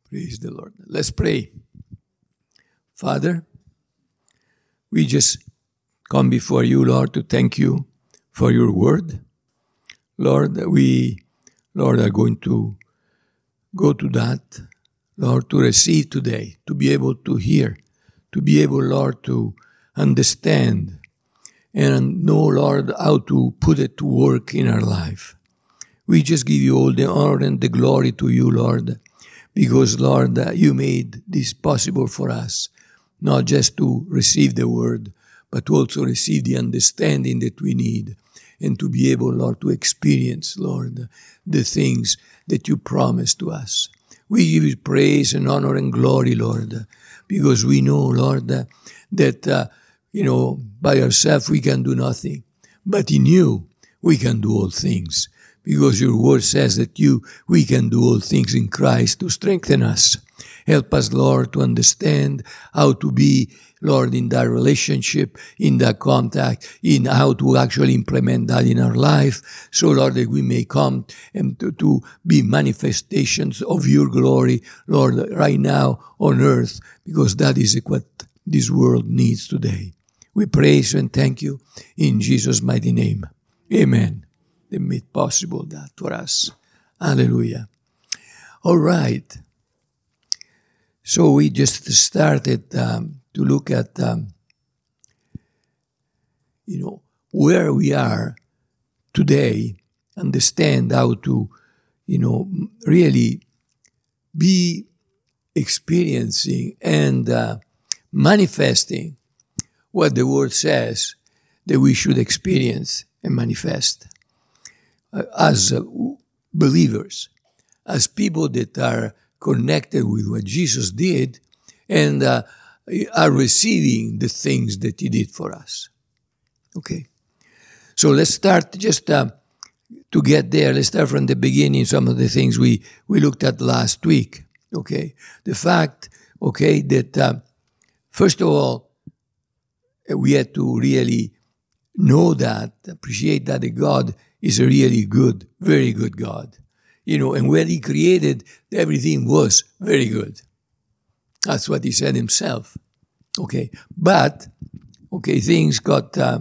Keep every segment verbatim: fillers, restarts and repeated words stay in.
Praise the Lord. Let's pray. Father, we just come before you, Lord, to thank you for your word. Lord, we, Lord, are going to go to that, Lord, to receive today, to be able to hear, to be able, Lord, to understand and know, Lord, how to put it to work in our life. We just give you all the honor and the glory to you, Lord, because, Lord, you made this possible for us, not just to receive the word, but to also receive the understanding that we need and to be able, Lord, to experience, Lord, the things that you promised to us. We give you praise and honor and glory, Lord, because we know, Lord, that, uh, you know, by ourselves we can do nothing, but in you we can do all things, because your word says that you, we can do all things in Christ to strengthen us. Help us, Lord, to understand how to be, Lord, in that relationship, in that contact, in how to actually implement that in our life, so, Lord, that we may come and to, to be manifestations of your glory, Lord, right now on earth, because that is what this world needs today. We praise you and thank you in Jesus' mighty name. Amen. They made possible that for us. Hallelujah. All right. So we just started um, to look at, um, you know, where we are today, understand how to, you know, really be experiencing and uh, manifesting what the word says that we should experience and manifest uh, as uh, believers, as people that are connected with what Jesus did and uh, are receiving the things that he did for us. Okay. So let's start just uh, to get there. Let's start from the beginning, some of the things we, we looked at last week. Okay. The fact, okay, that uh, first of all, we had to really know that, appreciate that God is a really good, very good God. You know, and when he created, everything was very good. That's what he said himself. Okay. But, okay, things got uh, a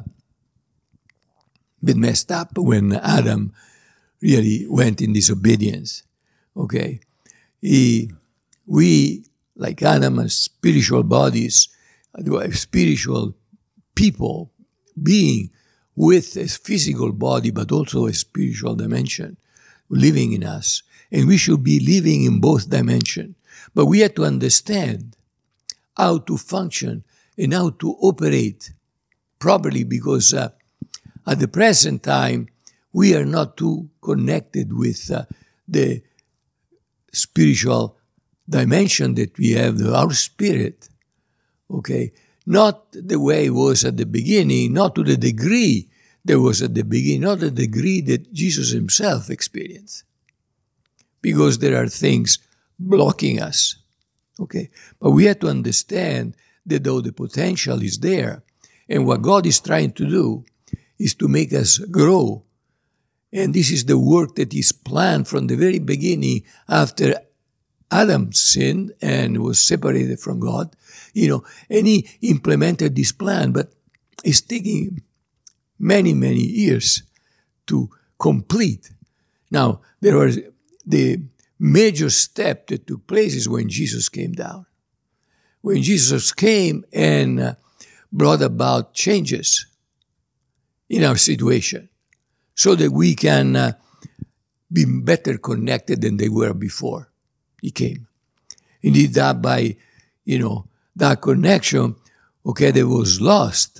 bit messed up when Adam really went in disobedience. Okay. He, we, like Adam, are spiritual bodies, spiritual people, being with a physical body, but also a spiritual dimension living in us, and we should be living in both dimensions. But we have to understand how to function and how to operate properly, because uh, at the present time, we are not too connected with uh, the spiritual dimension that we have, our spirit, okay? Not the way it was at the beginning, not to the degree there was at the beginning, not the degree that Jesus himself experienced. Because there are things blocking us. Okay? But we have to understand that though the potential is there, and what God is trying to do is to make us grow. And this is the work that is planned from the very beginning after Adam sinned and was separated from God. You know, and he implemented this plan, but it's taking many, many years to complete. Now, there was the major step that took place is when Jesus came down. When Jesus came and uh, brought about changes in our situation so that we can uh, be better connected than they were before he came. He did that by, you know, that connection, okay, that was lost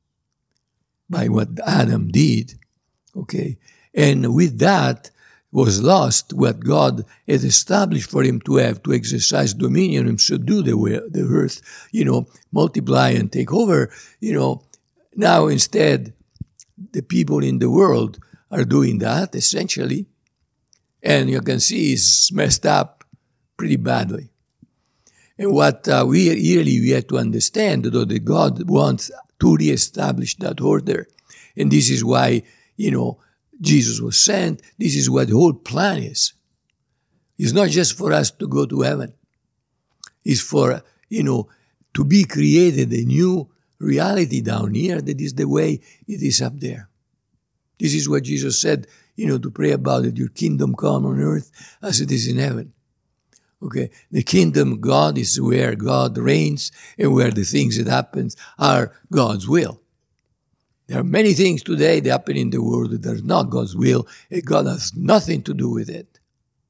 by what Adam did, okay? And with that was lost what God had established for him to have, to exercise dominion and subdue the, the earth, you know, multiply and take over, you know. Now instead, the people in the world are doing that, essentially, and you can see it's messed up pretty badly. And what uh, we really we have to understand, though, that God wants to reestablish that order. And this is why, you know, Jesus was sent. This is what the whole plan is. It's not just for us to go to heaven. is for, you know, to be created a new reality down here that is the way it is up there. This is what Jesus said, you know, to pray about it, your kingdom come on earth as it is in heaven. Okay, the kingdom of God is where God reigns and where the things that happen are God's will. There are many things today that happen in the world that are not God's will, and God has nothing to do with it.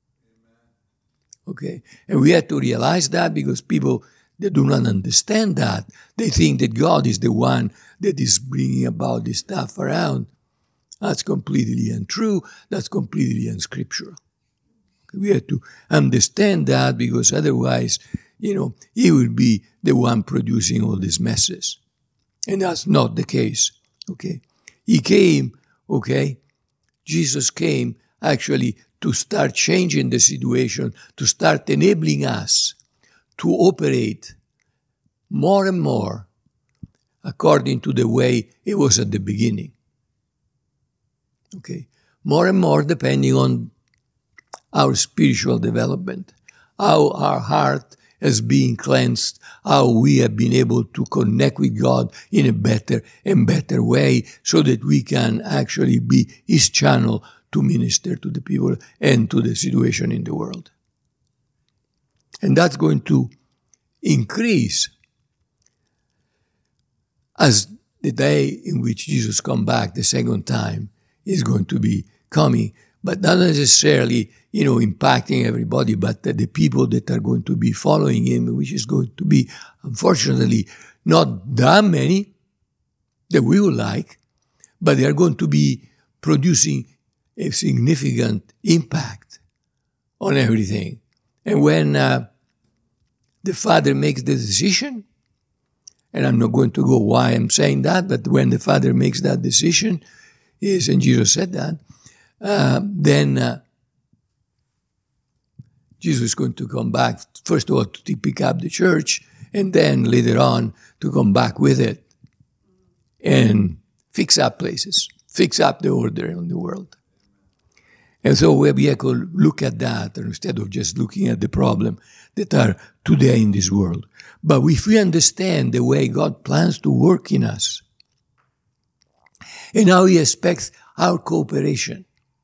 Okay, and we have to realize that, because people that do not understand that, they think that God is the one that is bringing about this stuff around. That's completely untrue. That's completely unscriptural. We have to understand that, because otherwise, you know, he will be the one producing all these messes. And that's not the case, okay? He came, okay? Jesus came actually to start changing the situation, to start enabling us to operate more and more according to the way it was at the beginning. Okay? More and more depending on our spiritual development, how our heart has been cleansed, how we have been able to connect with God in a better and better way, so that we can actually be his channel to minister to the people and to the situation in the world. And that's going to increase as the day in which Jesus comes back the second time is going to be coming, but not necessarily, you know, impacting everybody, but the, the people that are going to be following him, which is going to be, unfortunately, not that many that we would like, but they are going to be producing a significant impact on everything. And when uh, the Father makes the decision, and I'm not going to go why I'm saying that, but when the Father makes that decision, is, and Jesus said that, uh, then uh, Jesus is going to come back, first of all, to pick up the church, and then later on to come back with it and fix up places, fix up the order in the world. And so we have to look at that instead of just looking at the problem that are today in this world. But if we understand the way God plans to work in us and how he expects our cooperation,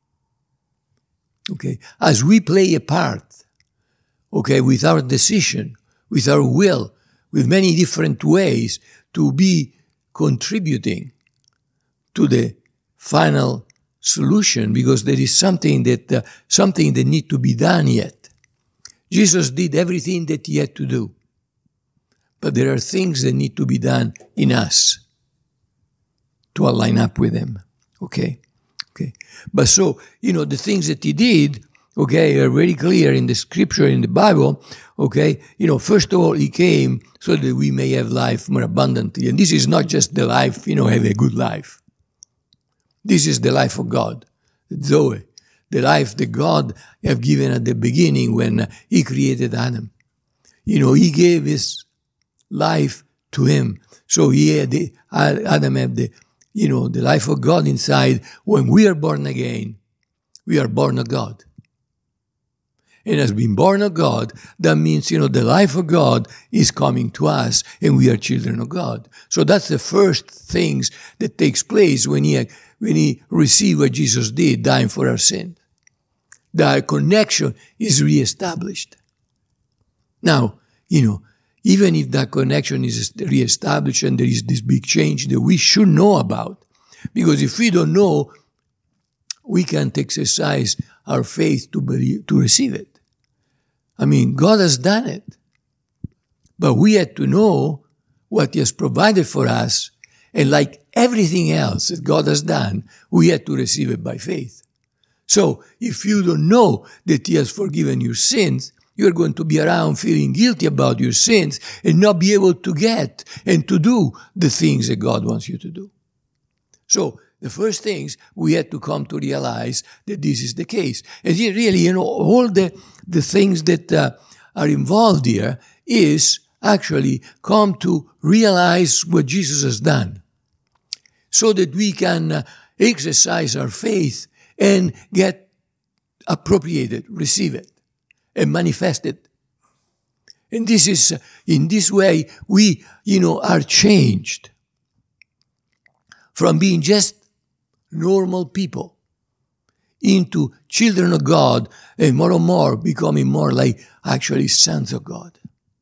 okay, as we play a part, okay, with our decision, with our will, with many different ways to be contributing to the final solution, because there is something that uh, something that need to be done yet. Jesus did everything that he had to do, but there are things that need to be done in us to align up with him. Okay, okay. But so, you know, the things that he did, okay, are very clear in the scripture, in the Bible. Okay, you know, first of all, he came so that we may have life more abundantly, and this is not just the life, you know, have a good life. This is the life of God, Zoe, the life that God have given at the beginning when he created Adam. You know, he gave his life to him. So he had the, Adam had the, you know, the life of God inside. When we are born again, we are born of God. And as being born of God, that means, you know, the life of God is coming to us and we are children of God. So that's the first things that takes place when he, when he received what Jesus did, dying for our sin. The connection is reestablished. Now, you know, even if that connection is reestablished and there is this big change that we should know about, because if we don't know, we can't exercise our faith to believe, to receive it. I mean, God has done it, but we had to know what he has provided for us, and like everything else that God has done, we had to receive it by faith. So if you don't know that he has forgiven your sins, you're going to be around feeling guilty about your sins and not be able to get and to do the things that God wants you to do. So the first things, we had to come to realize that this is the case. And really, you know, all the, the things that uh, are involved here is actually come to realize what Jesus has done so that we can uh, exercise our faith and get appropriated, receive it, and manifest it. And this is, in this way, we, you know, are changed from being just normal people into children of God, and more and more becoming more like actually sons of God.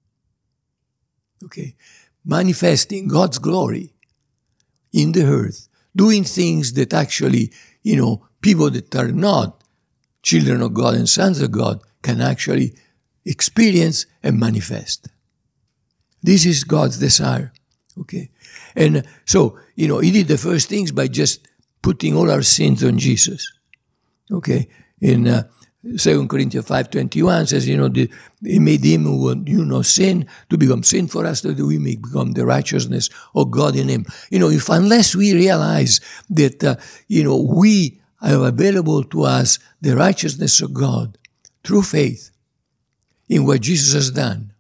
Okay? Manifesting God's glory in the earth, doing things that actually, you know, people that are not children of God and sons of God can actually experience and manifest. This is God's desire. Okay? And so, you know, he did the first things by just putting all our sins on Jesus. Okay? In uh, Second Corinthians five twenty-one says, you know, the, he made him who knew no sin to become sin for us, that we may become the righteousness of God in him. You know, if unless we realize that, uh, you know, we have available to us the righteousness of God through faith in what Jesus has done,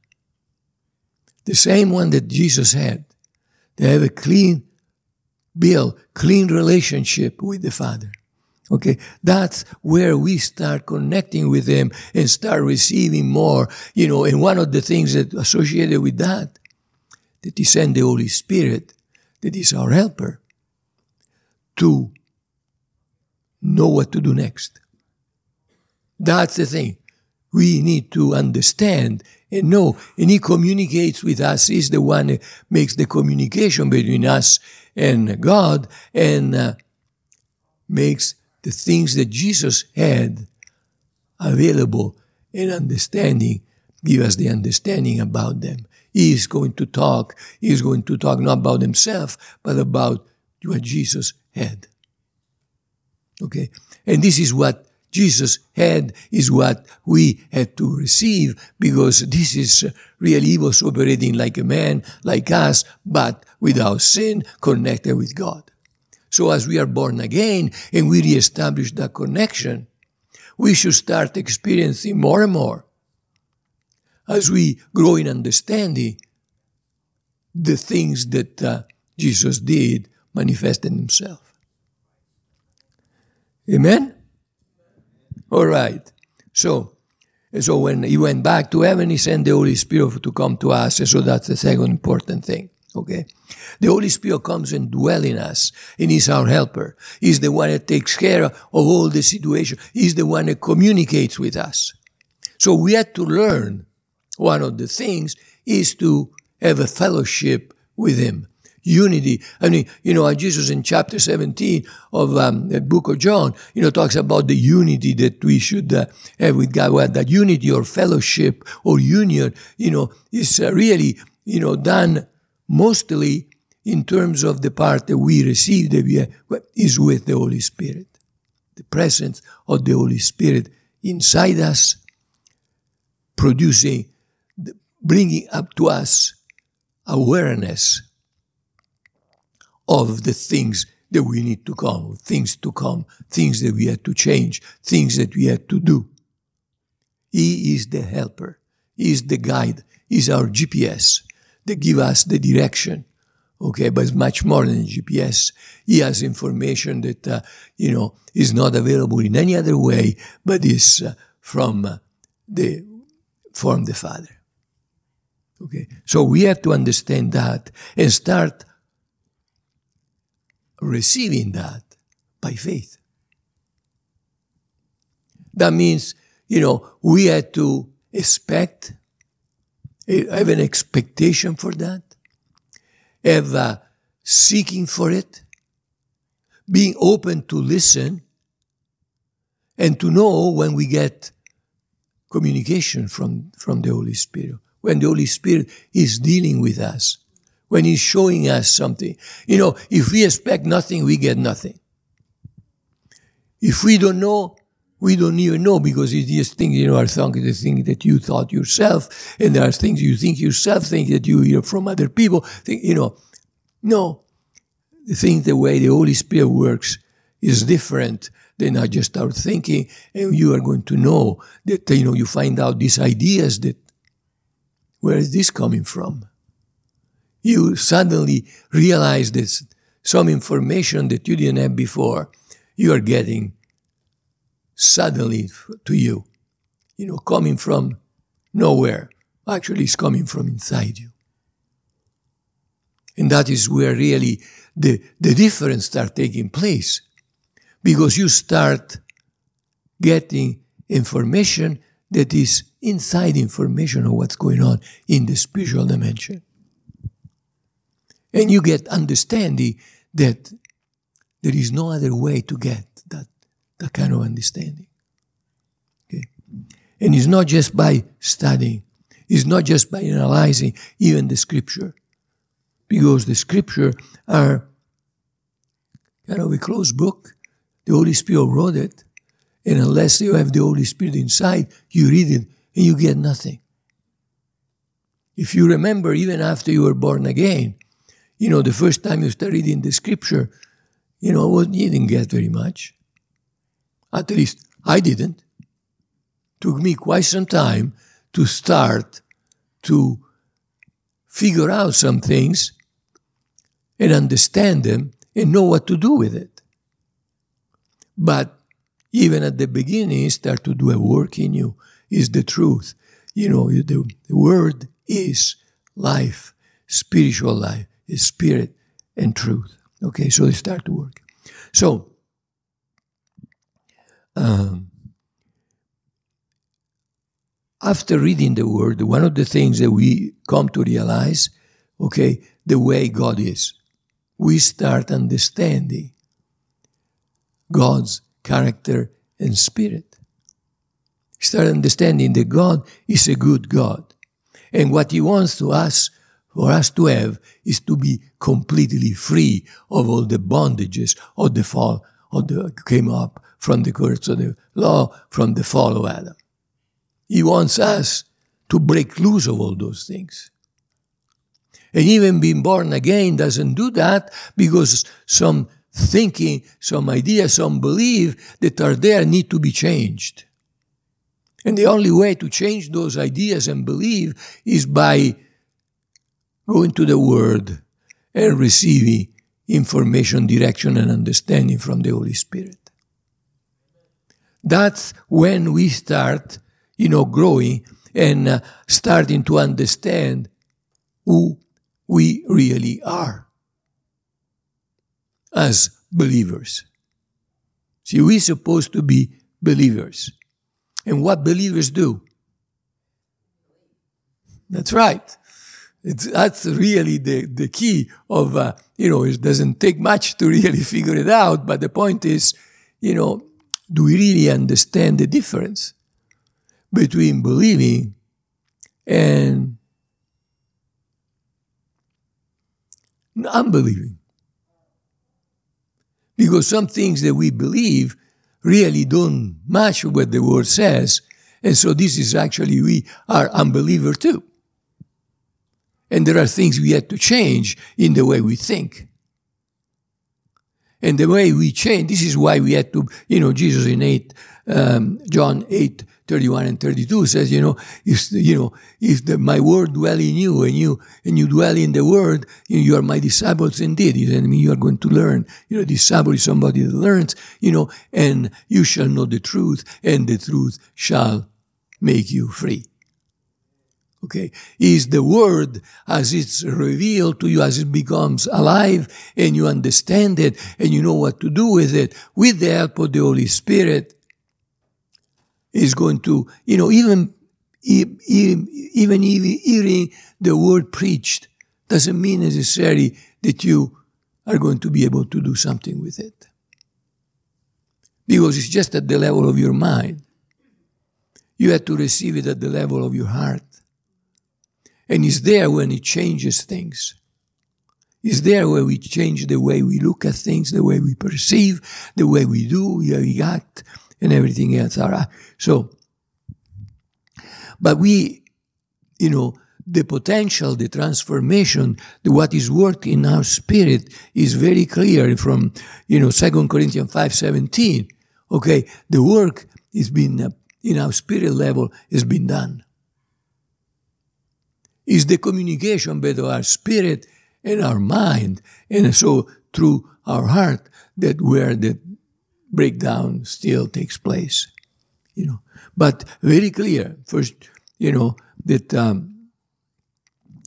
the same one that Jesus had, they have a clean bill, clean relationship with the Father. Okay, that's where we start connecting with him and start receiving more, you know, and one of the things that associated with that, that he sent the Holy Spirit, that is our helper, to know what to do next. That's the thing. We need to understand and know, and he communicates with us. He's the one that makes the communication between us and God, and uh, makes the things that Jesus had available and understanding, give us the understanding about them. He is going to talk, he is going to talk not about himself, but about what Jesus had. Okay? And this is what Jesus had, is what we had to receive, because this is really, he was operating like a man, like us, but without sin, connected with God. So as we are born again and we reestablish that connection, we should start experiencing more and more, as we grow in understanding, the things that uh, Jesus did manifest in himself. Amen? All right. So, so when he went back to heaven, he sent the Holy Spirit to come to us. So that's the second important thing. Okay? The Holy Spirit comes and dwells in us, and he's our helper. He's the one that takes care of all the situation. He's the one that communicates with us. So we had to learn, one of the things is to have a fellowship with him. Unity. I mean, you know, Jesus in chapter seventeen of um, the book of John, you know, talks about the unity that we should uh, have with God. Well, that unity or fellowship or union, you know, is uh, really, you know, done mostly in terms of the part that we receive, that we have, is with the Holy Spirit. The presence of the Holy Spirit inside us, producing, bringing up to us awareness of the things that we need to come, things to come, things that we had to change, things that we had to do. He is the helper. He is the guide. He is our G P S that gives us the direction. Okay, but it's much more than a G P S. He has information that, uh, you know, is not available in any other way, but is uh, from uh, the from the Father. Okay, so we have to understand that and start receiving that by faith. That means, you know, we had to expect, have an expectation for that, have a seeking for it, being open to listen, and to know when we get communication from, from the Holy Spirit, when the Holy Spirit is dealing with us, when he's showing us something. You know, if we expect nothing, we get nothing. If we don't know, we don't even know, because it's just things, you know, are thinking the things that you thought yourself, and there are things you think yourself, think that you hear from other people, think, you know. No, the thing, the way the Holy Spirit works is different than not just our thinking, and you are going to know that, you know, you find out these ideas that, where is this coming from? You suddenly realize that some information that you didn't have before, you are getting suddenly to you, you know, coming from nowhere, actually is coming from inside you. And that is where really the, the difference starts taking place. Because you start getting information that is inside information of what's going on in the spiritual dimension. And you get understanding that there is no other way to get that, that kind of understanding. Okay? And it's not just by studying. It's not just by analyzing even the scripture. Because the scripture are kind of a closed book. The Holy Spirit wrote it. And unless you have the Holy Spirit inside, you read it and you get nothing. If you remember, even after you were born again, you know, the first time you start reading the scripture, you know, you didn't get very much. At least I didn't. It took me quite some time to start to figure out some things and understand them and know what to do with it. But even at the beginning, start to do a work in you, is the truth. You know, the, the word is life, spiritual life, is spirit and truth. Okay, so they start to work. So, um, after reading the word, one of the things that we come to realize, okay, the way God is, we start understanding God's character and spirit. Start understanding that God is a good God. And what he wants to us, for us to have, is to be completely free of all the bondages of the fall, of the came up from the curse of the law, from the fall of Adam. He wants us to break loose of all those things. And even being born again doesn't do that, because some thinking, some ideas, some belief that are there need to be changed. And the only way to change those ideas and belief is by going to the Word and receiving information, direction, and understanding from the Holy Spirit. That's when we start, you know, growing and uh, starting to understand who we really are as believers. See, we're supposed to be believers. And what believers do? That's right. It's, that's really the, the key of, uh, you know, it doesn't take much to really figure it out, but the point is, you know, do we really understand the difference between believing and unbelieving? Because some things that we believe really don't match what the word says, and so this is actually, we are unbeliever too. And there are things we have to change in the way we think. And the way we change, this is why we had to, you know, Jesus in eight, um, John eight, thirty-one and thirty-two says, you know, if, you know, if the, my word dwell in you and you, and you dwell in the word, you, know, you are my disciples indeed. I mean, you are going to learn. You know, disciple is somebody that learns, you know, and you shall know the truth, and the truth shall make you free. Okay, is the word as it's revealed to you, as it becomes alive, and you understand it, and you know what to do with it, with the help of the Holy Spirit, is going to, you know, even, even, even hearing the word preached doesn't mean necessarily that you are going to be able to do something with it. Because it's just at the level of your mind. You have to receive it at the level of your heart. And it's there when it changes things. It's there where we change the way we look at things, the way we perceive, the way we do, the way we act, and everything else. So, but we, you know, the potential, the transformation, the, what is working in our spirit is very clear from, you know, Second Corinthians five seventeen. Okay, the work is been, uh, in our spirit level, has been done. Is the communication between our spirit and our mind, and so through our heart, that where the breakdown still takes place, you know. But very clear, first, you know, that um,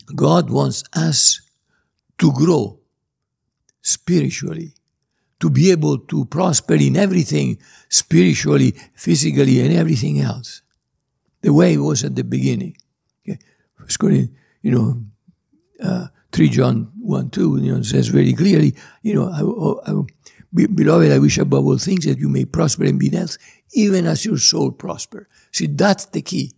God wants us to grow spiritually, to be able to prosper in everything, spiritually, physically, and everything else, the way it was at the beginning. Okay? First Corinthians, you know, uh, three John one two, you know, says very clearly, you know, I, I, I, beloved, I wish above all things that you may prosper and be in health, even as your soul prosper. See, that's the key.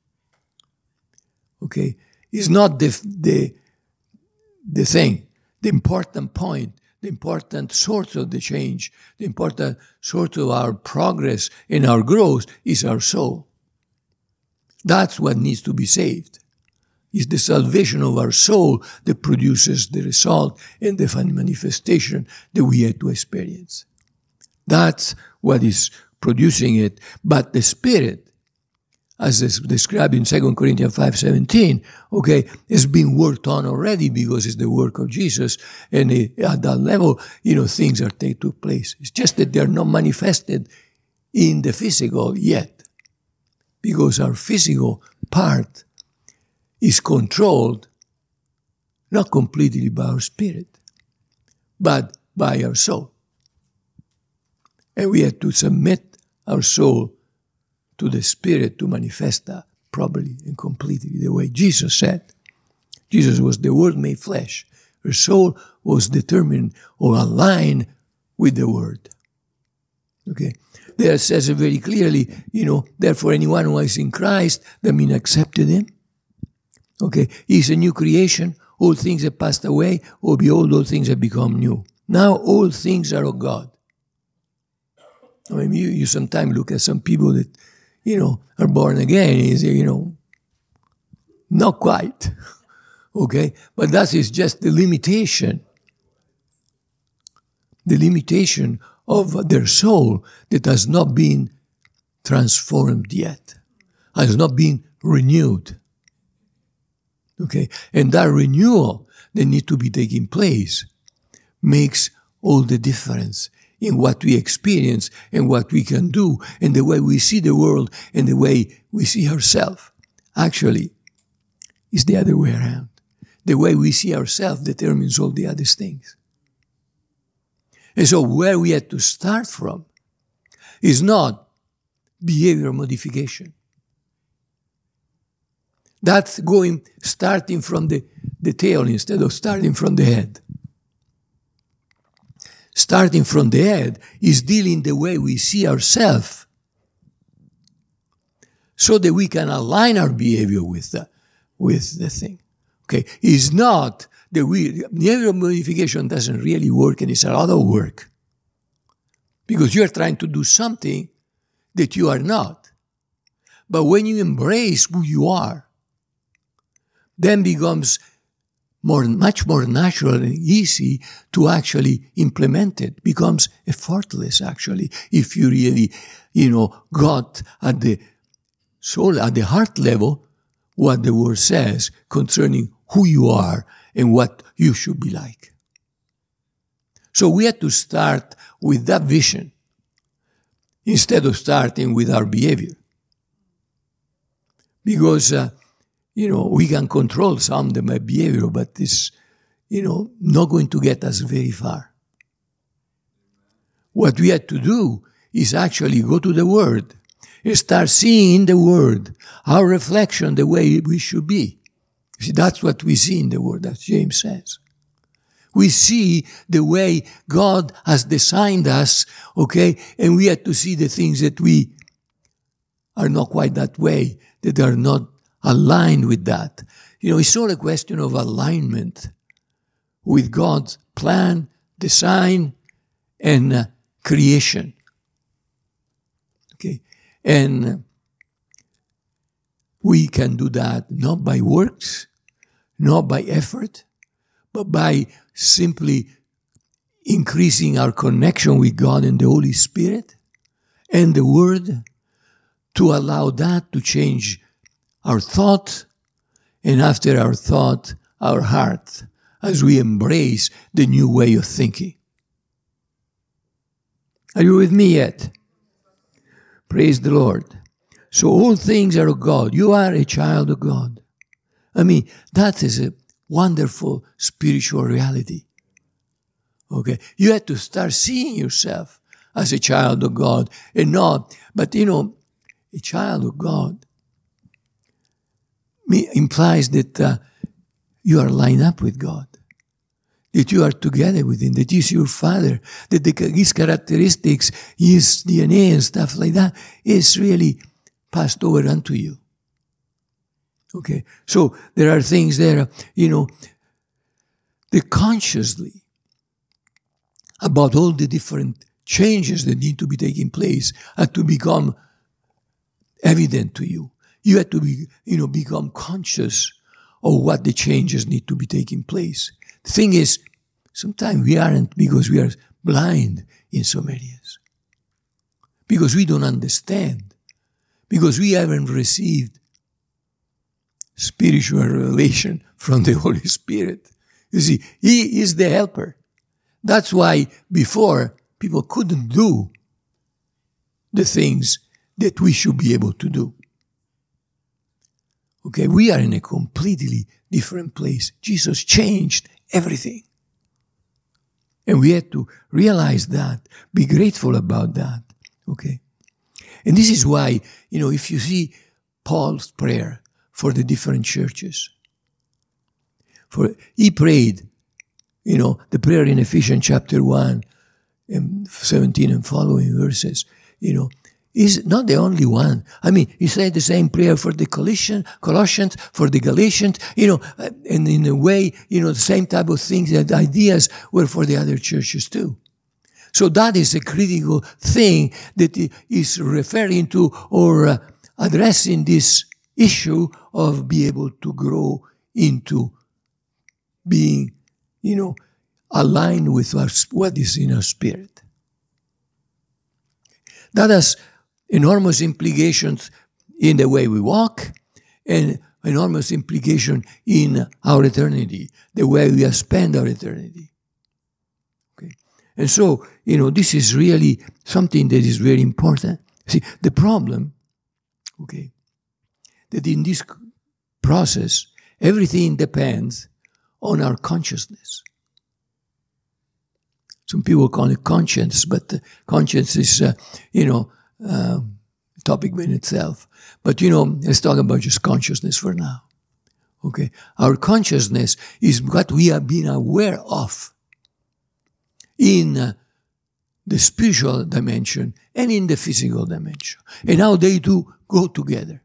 Okay, it's not the the the thing, the important point, the important source of the change, the important source of our progress and our growth is our soul. That's what needs to be saved. It's the salvation of our soul that produces the result and the manifestation that we had to experience. That's what is producing it. But the Spirit, as is described in Second Corinthians five seventeen, okay, is being worked on already because it's the work of Jesus. And at that level, you know, things are taking place. It's just that they're not manifested in the physical yet, because our physical part is controlled not completely by our spirit, but by our soul. And we have to submit our soul to the Spirit to manifest that properly and completely, the way Jesus said. Jesus was the Word made flesh. Her soul was determined or aligned with the Word. Okay? There it says it very clearly, you know, therefore anyone who is in Christ, that means accepted Him. Okay? He's a new creation. All things have passed away. Oh, behold, all things have become new. Now all things are of God. I mean, you, you sometimes look at some people that, you know, are born again, is, you know, not quite, okay? But that is just the limitation, the limitation of their soul that has not been transformed yet, has not been renewed, okay? And that renewal that needs to be taking place makes all the difference in what we experience and what we can do and the way we see the world and the way we see ourselves. Actually, it's the other way around. The way we see ourselves determines all the other things. And so where we have to start from is not behavior modification. That's going, starting from the, the tail instead of starting from the head. Starting from the head is dealing the way we see ourselves so that we can align our behavior with the, with the thing. Okay, it's not that we, behavior modification doesn't really work, and it's a lot of work because you're trying to do something that you are not. But when you embrace who you are, then becomes more, much more natural and easy to actually implement it. Becomes effortless, actually, if you really, you know, got at the soul, at the heart level, what the word says concerning who you are and what you should be like. So we have to start with that vision instead of starting with our behavior. Because, uh, you know, we can control some of my behavior, but it's, you know, not going to get us very far. What we have to do is actually go to the Word and start seeing in the Word our reflection the way we should be. See, that's what we see in the Word, as James says. We see the way God has designed us, okay, and we have to see the things that we are not quite that way, that are not aligned with that. You know, it's all a question of alignment with God's plan, design, and uh, creation. Okay, and we can do that not by works, not by effort, but by simply increasing our connection with God and the Holy Spirit and the Word to allow that to change our thought, and after our thought, our heart, as we embrace the new way of thinking. Are you with me yet? Praise the Lord. So all things are of God. You are a child of God. I mean, that is a wonderful spiritual reality. Okay, you have to start seeing yourself as a child of God and not, but you know, a child of God implies that uh, you are lined up with God, that you are together with Him, that He's your Father, that the, His characteristics, His D N A and stuff like that is really passed over unto you. Okay, so there are things there, you know, they consciously about all the different changes that need to be taking place have to become evident to you. You have to be, you know, become conscious of what the changes need to be taking place. The thing is, sometimes we aren't because we are blind in some areas. Because we don't understand. Because we haven't received spiritual revelation from the Holy Spirit. You see, He is the helper. That's why before people couldn't do the things that we should be able to do. Okay, we are in a completely different place. Jesus changed everything. And we have to realize that, be grateful about that. Okay. And this is why, you know, if you see Paul's prayer for the different churches, for he prayed, you know, the prayer in Ephesians chapter one, and seventeen and following verses, you know, is not the only one. I mean, he said the same prayer for the Colossians, Colossians, for the Galatians, you know, and in a way, you know, the same type of things and ideas were for the other churches too. So that is a critical thing that is referring to or uh, addressing this issue of being able to grow into being, you know, aligned with our, what is in our spirit. That has enormous implications in the way we walk and enormous implication in our eternity, the way we spend our eternity. Okay, and so, you know, this is really something that is very important. See, the problem, okay, that in this process, everything depends on our consciousness. Some people call it conscience, but uh, conscience is, uh, you know, uh, a topic in itself. But, you know, let's talk about just consciousness for now. Okay? Our consciousness is what we have been aware of in uh, the spiritual dimension and in the physical dimension. And how they do go together.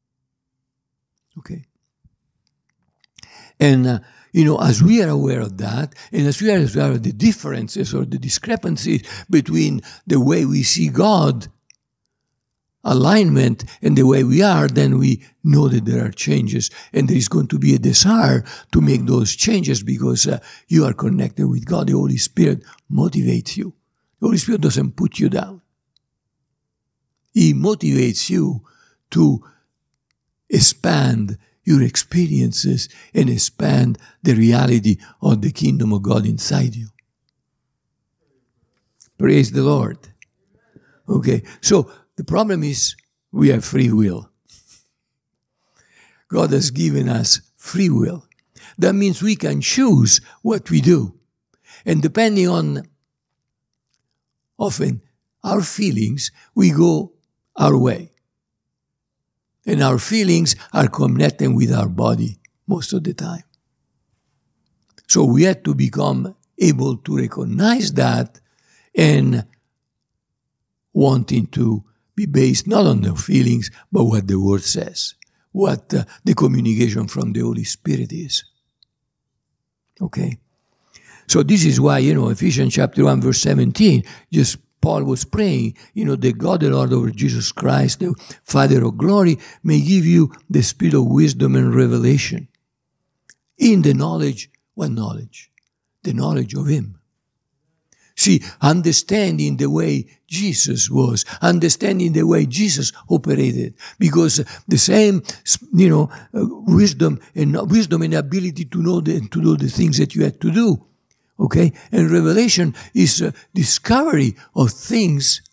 Okay? And, uh, you know, as we are aware of that, and as we are aware of the differences or the discrepancies between the way we see God, alignment, and the way we are, then we know that there are changes. And there is going to be a desire to make those changes because uh, you are connected with God. The Holy Spirit motivates you. The Holy Spirit doesn't put you down. He motivates you to expand your experiences and expand the reality of the kingdom of God inside you. Praise the Lord. Okay, so the problem is we have free will. God has given us free will. That means we can choose what we do. And depending on often our feelings, we go our way. And our feelings are connected with our body most of the time. So we have to become able to recognize that and wanting to be based not on the feelings, but what the Word says, what uh, the communication from the Holy Spirit is. Okay? So this is why, you know, Ephesians chapter one, verse seventeen, just Paul was praying, you know, that God, the Lord of Jesus Christ, the Father of glory, may give you the spirit of wisdom and revelation in the knowledge, what knowledge? The knowledge of Him. See, understanding the way Jesus was, understanding the way Jesus operated, because the same, you know, uh, wisdom and wisdom and ability to know the, to know the things that you had to do. Okay, and revelation is a discovery of things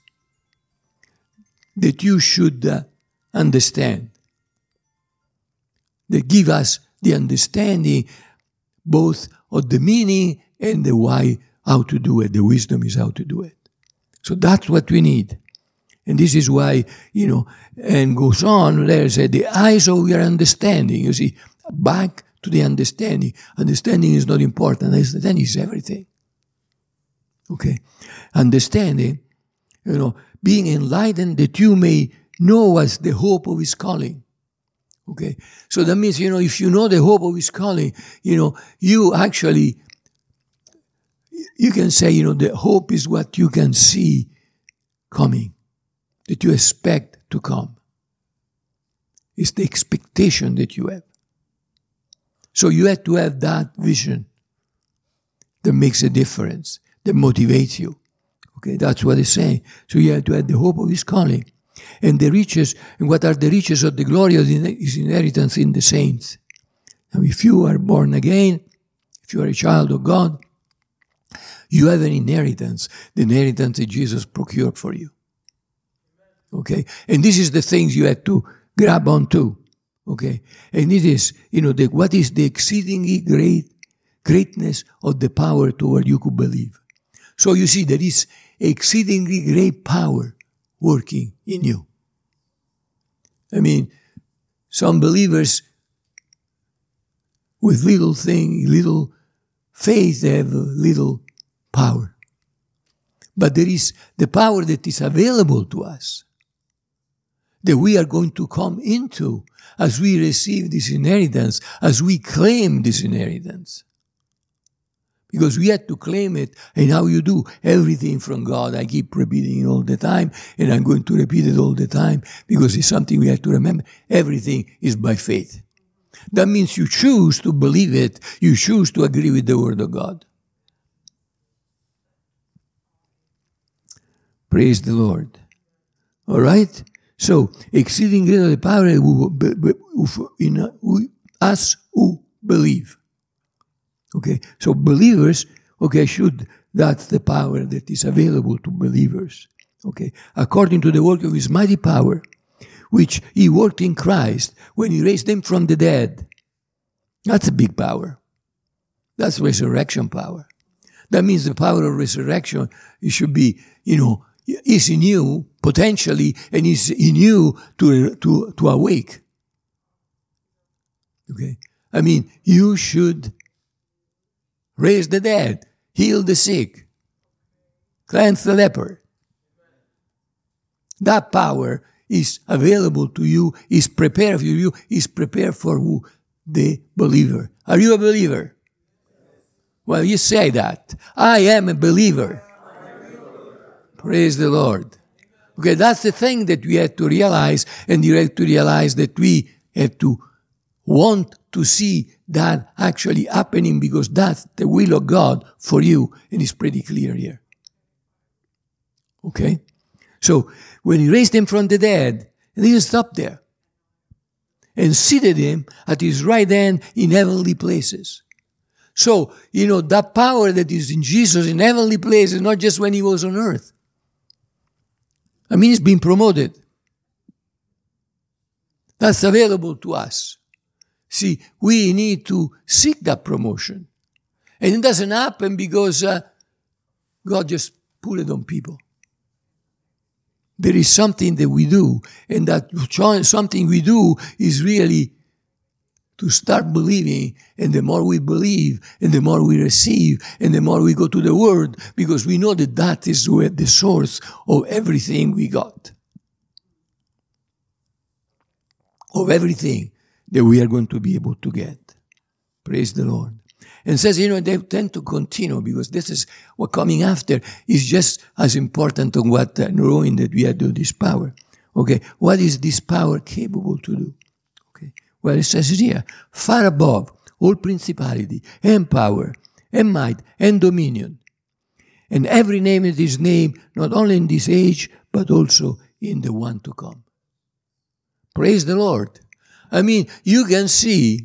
that you should uh, understand. That give us the understanding both of the meaning and the why, how to do it. The wisdom is how to do it. So that's what we need. And this is why, you know, and goes on, there said, the eyes of your understanding. You see, back to the understanding. Understanding is not important. Understanding is everything. Okay? Understanding, you know, being enlightened that you may know what's the hope of his calling. Okay? So that means, you know, if you know the hope of his calling, you know, you actually, you can say, you know, the hope is what you can see coming, that you expect to come. It's the expectation that you have. So you have to have that vision that makes a difference, that motivates you. Okay, that's what it's saying. So you have to have the hope of his calling. And the riches, and what are the riches of the glory of his inheritance in the saints? Now, if you are born again, if you are a child of God, you have an inheritance, the inheritance that Jesus procured for you. Okay? And this is the things you have to grab onto. Okay? And it is, you know, the, what is the exceedingly great greatness of the power toward you could believe. So you see, there is exceedingly great power working in you. I mean, some believers with little thing, little faith, they have little power. But there is the power that is available to us, that we are going to come into as we receive this inheritance, as we claim this inheritance. Because we have to claim it, and how you do everything from God. I keep repeating it all the time, and I'm going to repeat it all the time, because it's something we have to remember. Everything is by faith. That means you choose to believe it, you choose to agree with the Word of God. Praise the Lord. All right? So, exceeding greater the power in us who believe. Okay, so believers, okay, should, that's the power that is available to believers. Okay, according to the work of his mighty power, which he worked in Christ when he raised him from the dead. That's a big power. That's resurrection power. That means the power of resurrection, it should be, you know, is in you potentially, and is in you to, to, to awake. Okay, I mean, you should raise the dead, heal the sick, cleanse the leper. That power is available to you, is prepared for you, is prepared for who? The believer. Are you a believer? Well, you say that. I am a believer. Praise the Lord. Okay, that's the thing that we have to realize, and you have to realize that we have to want to see that actually happening, because that's the will of God for you, and it's pretty clear here. Okay? So, when he raised him from the dead, and he stopped there, and seated him at his right hand in heavenly places. So, you know, that power that is in Jesus in heavenly places, not just when he was on earth. I mean, he's been promoted. That's available to us. See, we need to seek that promotion. And it doesn't happen because uh, God just put it on people. There is something that we do, and that something we do is really to start believing, and the more we believe, and the more we receive, and the more we go to the Word, because we know that that is where the source of everything we got. Of everything that we are going to be able to get. Praise the Lord. And says, you know, they tend to continue, because this is what coming after is just as important on what uh, knowing that we have to this power. Okay, what is this power capable to do? Okay, well, it says here, far above all principality and power and might and dominion, and every name that is named, not only in this age, but also in the one to come. Praise the Lord. I mean, you can see,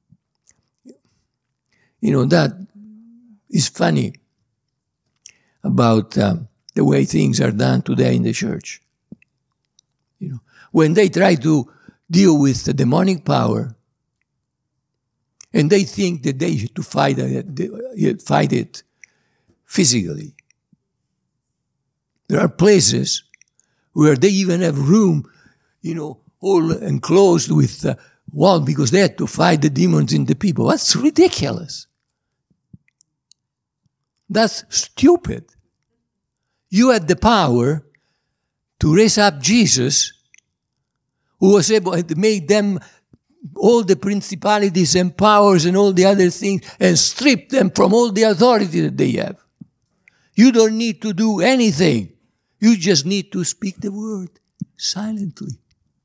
you know, that is funny about um, the way things are done today in the church. You know, when they try to deal with the demonic power, And they think that they have to fight it, fight it physically. There are places where they even have room, you know, all enclosed with uh, wall because they had to fight the demons in the people. That's ridiculous. That's stupid. You had the power to raise up Jesus, who was able to make them all the principalities and powers and all the other things and strip them from all the authority that they have. You don't need to do anything. You just need to speak the word silently.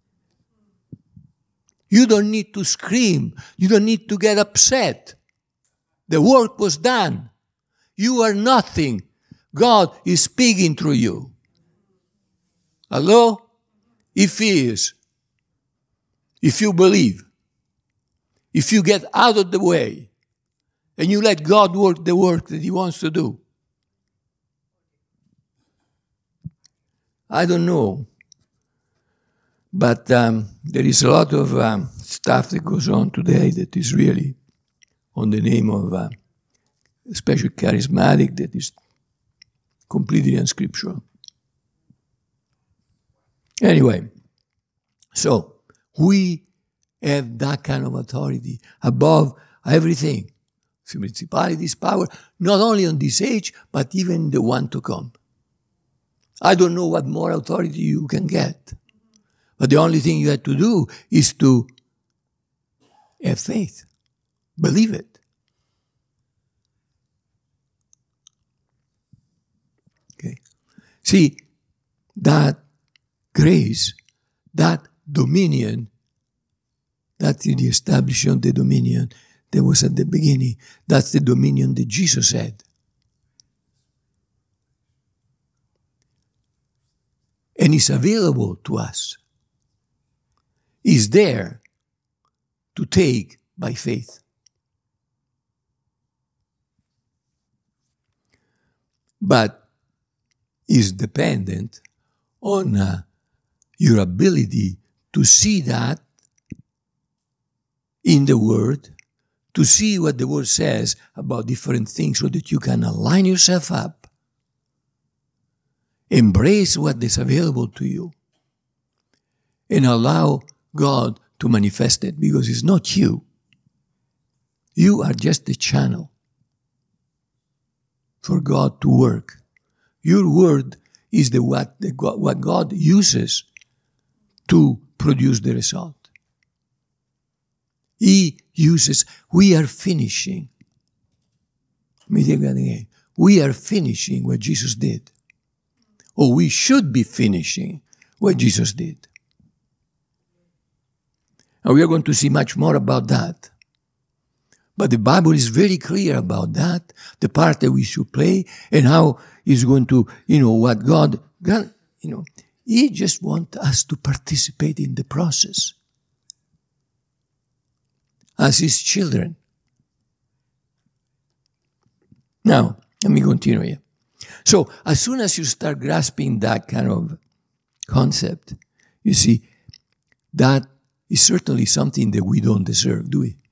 You don't need to scream. You don't need to get upset. The work was done. You are nothing. God is speaking through you. Hello? If He is. If you believe. If you get out of the way and you let God work the work that He wants to do. I don't know. But um, there is a lot of um, stuff that goes on today that is really on the name of uh, especially charismatic, that is completely unscriptural. Anyway, so we have that kind of authority above everything. Principalities, power, not only on this age, but even the one to come. I don't know what more authority you can get. But the only thing you have to do is to have faith. Believe it. Okay. See, that grace, that dominion, that's the establishment of the dominion that was at the beginning. That's the dominion that Jesus had. And it's available to us. Is there to take by faith. But is dependent on uh, your ability to see that in the Word, to see what the Word says about different things so that you can align yourself up, embrace what is available to you, and allow God to manifest it, because it's not you. You are just a channel for God to work. Your word is the what, the God, what God uses to produce the result. He uses, we are finishing. Let me take that again. We are finishing what Jesus did. Or we should be finishing what Jesus did. And we are going to see much more about that. But the Bible is very clear about that, the part that we should play, and how it's going to, you know, what God, God, you know, He just wants us to participate in the process as His children. Now, let me continue here. So, as soon as you start grasping that kind of concept, you see, that is certainly something that we don't deserve, do we?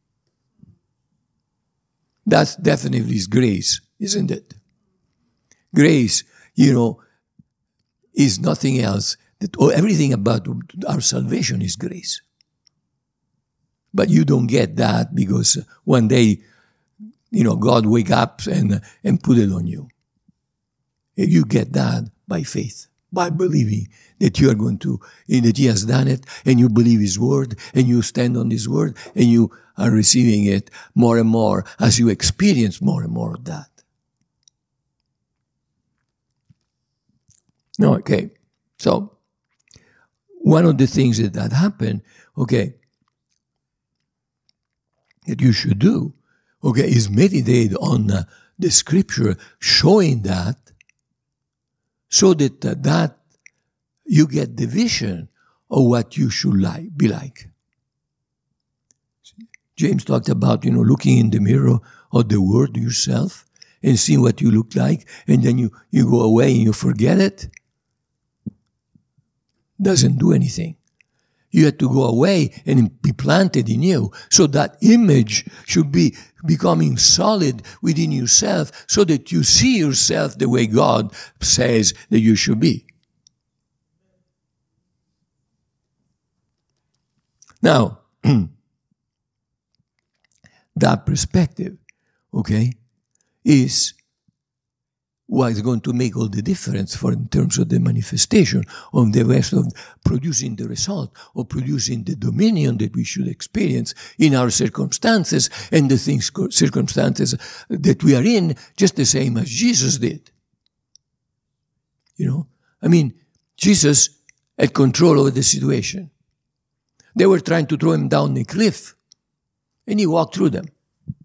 That's definitely grace, isn't it? Grace, you know, is nothing else. That oh, everything about our salvation is grace. But you don't get that because one day, you know, God wake up and, and put it on you. You get that by faith, by believing that you are going to, that He has done it, and you believe His word, and you stand on His word, and you are receiving it more and more as you experience more and more of that. No, okay. So, one of the things that, that happened, okay, that you should do, okay, is meditate on uh, the scripture showing that, so that uh, that you get the vision of what you should like, be like. James talked about, you know, looking in the mirror of the word yourself and seeing what you look like, and then you, you go away and you forget it. Doesn't do anything. you have to go away and be planted in you. So that image should be becoming solid within yourself so that you see yourself the way God says that you should be. Now, that perspective, okay, is what is going to make all the difference for in terms of the manifestation of the rest of producing the result or producing the dominion that we should experience in our circumstances and the things circumstances that we are in, just the same as Jesus did. You know, I mean, Jesus had control over the situation. They were trying to throw him down the cliff, and he walked through them,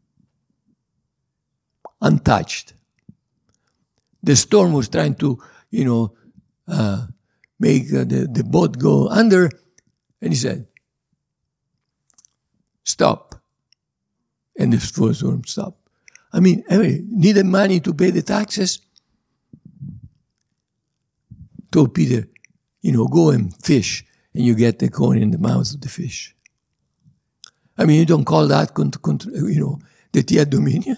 untouched. The storm was trying to, you know, uh, make uh, the, the boat go under. And he said, stop. And the storm stopped. I mean, anyway, needed money to pay the taxes. Told Peter, you know, go and fish. And you get the coin in the mouth of the fish. I mean, you don't call that, cont- cont- you know, that he had dominion?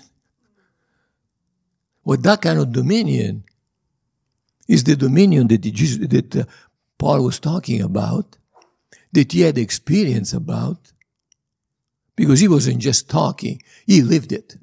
Well, that kind of dominion is the dominion that, Jesus, that uh, Paul was talking about, that he had experience about, because he wasn't just talking, he lived it.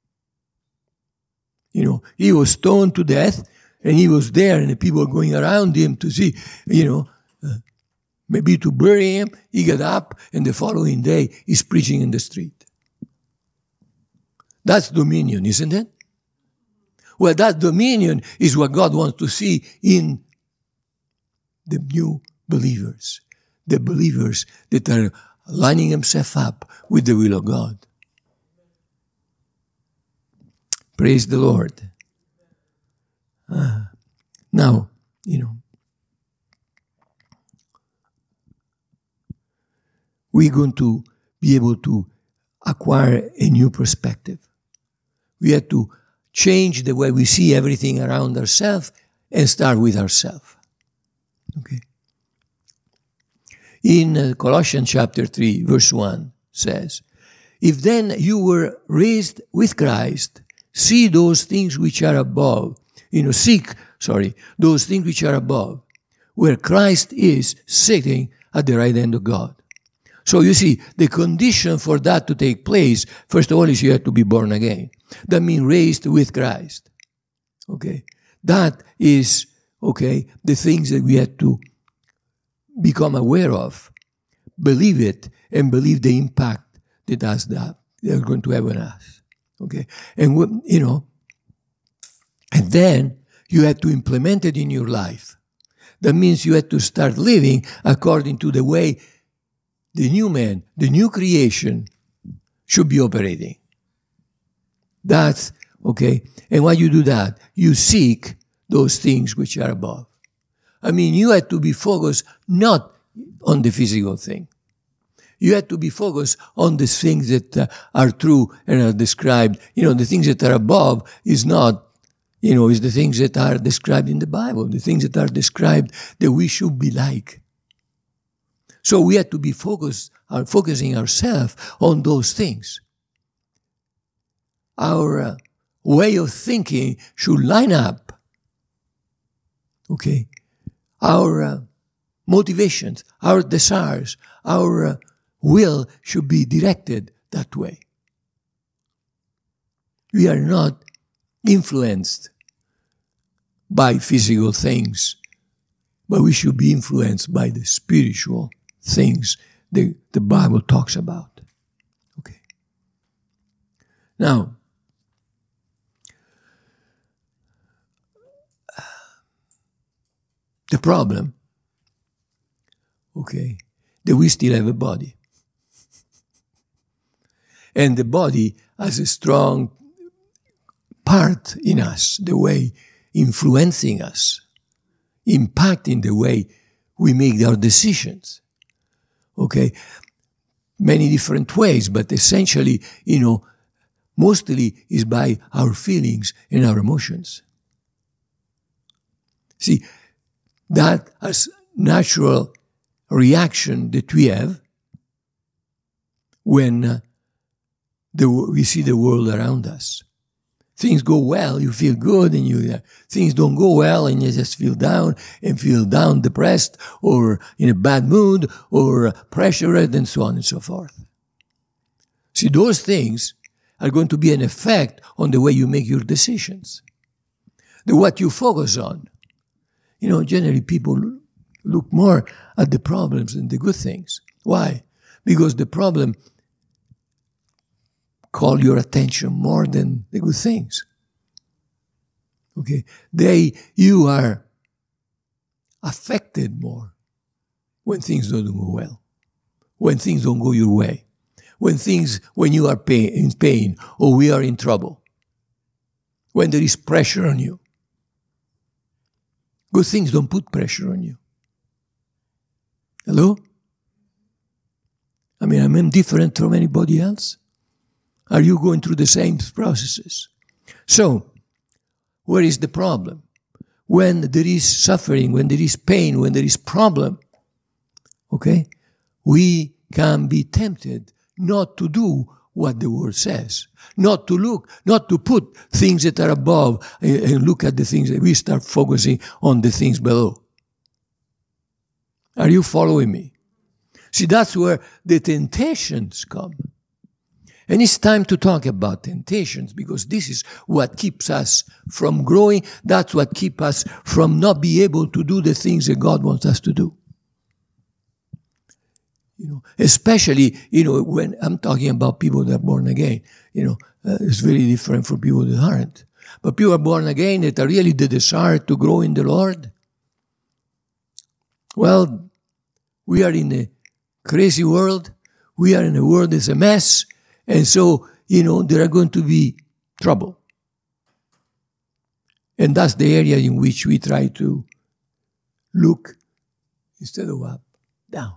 You know, he was stoned to death, and he was there, and the people were going around him to see, you know, uh, maybe to bury him. He got up, and the following day, he's preaching in the street. That's dominion, isn't it? Well, that dominion is what God wants to see in the new believers, the believers that are lining themselves up with the will of God. Praise the Lord. Uh, now, you know, we're going to be able to acquire a new perspective. We have to change the way we see everything around ourselves and start with ourselves. Okay. In uh, Colossians chapter three, verse one says, if then you were raised with Christ, see those things which are above, you know, seek, sorry, those things which are above, where Christ is sitting at the right hand of God. So you see, the condition for that to take place, first of all, is you have to be born again. That means raised with Christ. Okay? That is, okay, the things that we have to become aware of, believe it, and believe the impact that has that they're going to have on us. Okay? And, you know, and then you have to implement it in your life. That means you have to start living according to the way the new man, the new creation should be operating. That's, okay, and when you do that, you seek those things which are above. I mean, you have to be focused not on the physical thing. You have to be focused on the things that uh, are true and are described. You know, the things that are above is not, you know, is the things that are described in the Bible, the things that are described that we should be like. So we have to be focused, are focusing ourselves on those things. Our uh, way of thinking should line up. Okay? Our uh, motivations, our desires, our uh, will should be directed that way. We are not influenced by physical things, but we should be influenced by the spiritual things the, the Bible talks about. Okay. Now, the problem, okay, that we still have a body. And the body has a strong part in us, the way influencing us, impacting the way we make our decisions. Okay? Many different ways, but essentially, you know, mostly is by our feelings and our emotions. See, that as natural reaction that we have when uh, the, we see the world around us. Things go well, you feel good, and you uh, things don't go well, and you just feel down and feel down, depressed, or in a bad mood, or pressured, and so on and so forth. See, those things are going to be an effect on the way you make your decisions, the what you focus on. You know, generally people look more at the problems than the good things. Why? Because the problem call your attention more than the good things. Okay? They, you are affected more when things don't go well, when things don't go your way, when things, when you are pain, in pain or we are in trouble, when there is pressure on you. Good things don't put pressure on you. Hello? I mean, I'm different from anybody else. Are you going through the same processes? So, where is the problem? When there is suffering, when there is pain, when there is problem, okay, we can be tempted not to do what the word says, not to look, not to put things that are above and look at the things that we start focusing on the things below. Are you following me? See, that's where the temptations come. And it's time to talk about temptations because this is what keeps us from growing. That's what keeps us from not being able to do the things that God wants us to do. You know, especially, you know, when I'm talking about people that are born again, you know, uh, it's very different from people that aren't. But people are born again that are really the desire to grow in the Lord. Well, we are in a crazy world. We are in a world that's a mess. And so, you know, there are going to be trouble. And that's the area in which we try to look instead of up, down.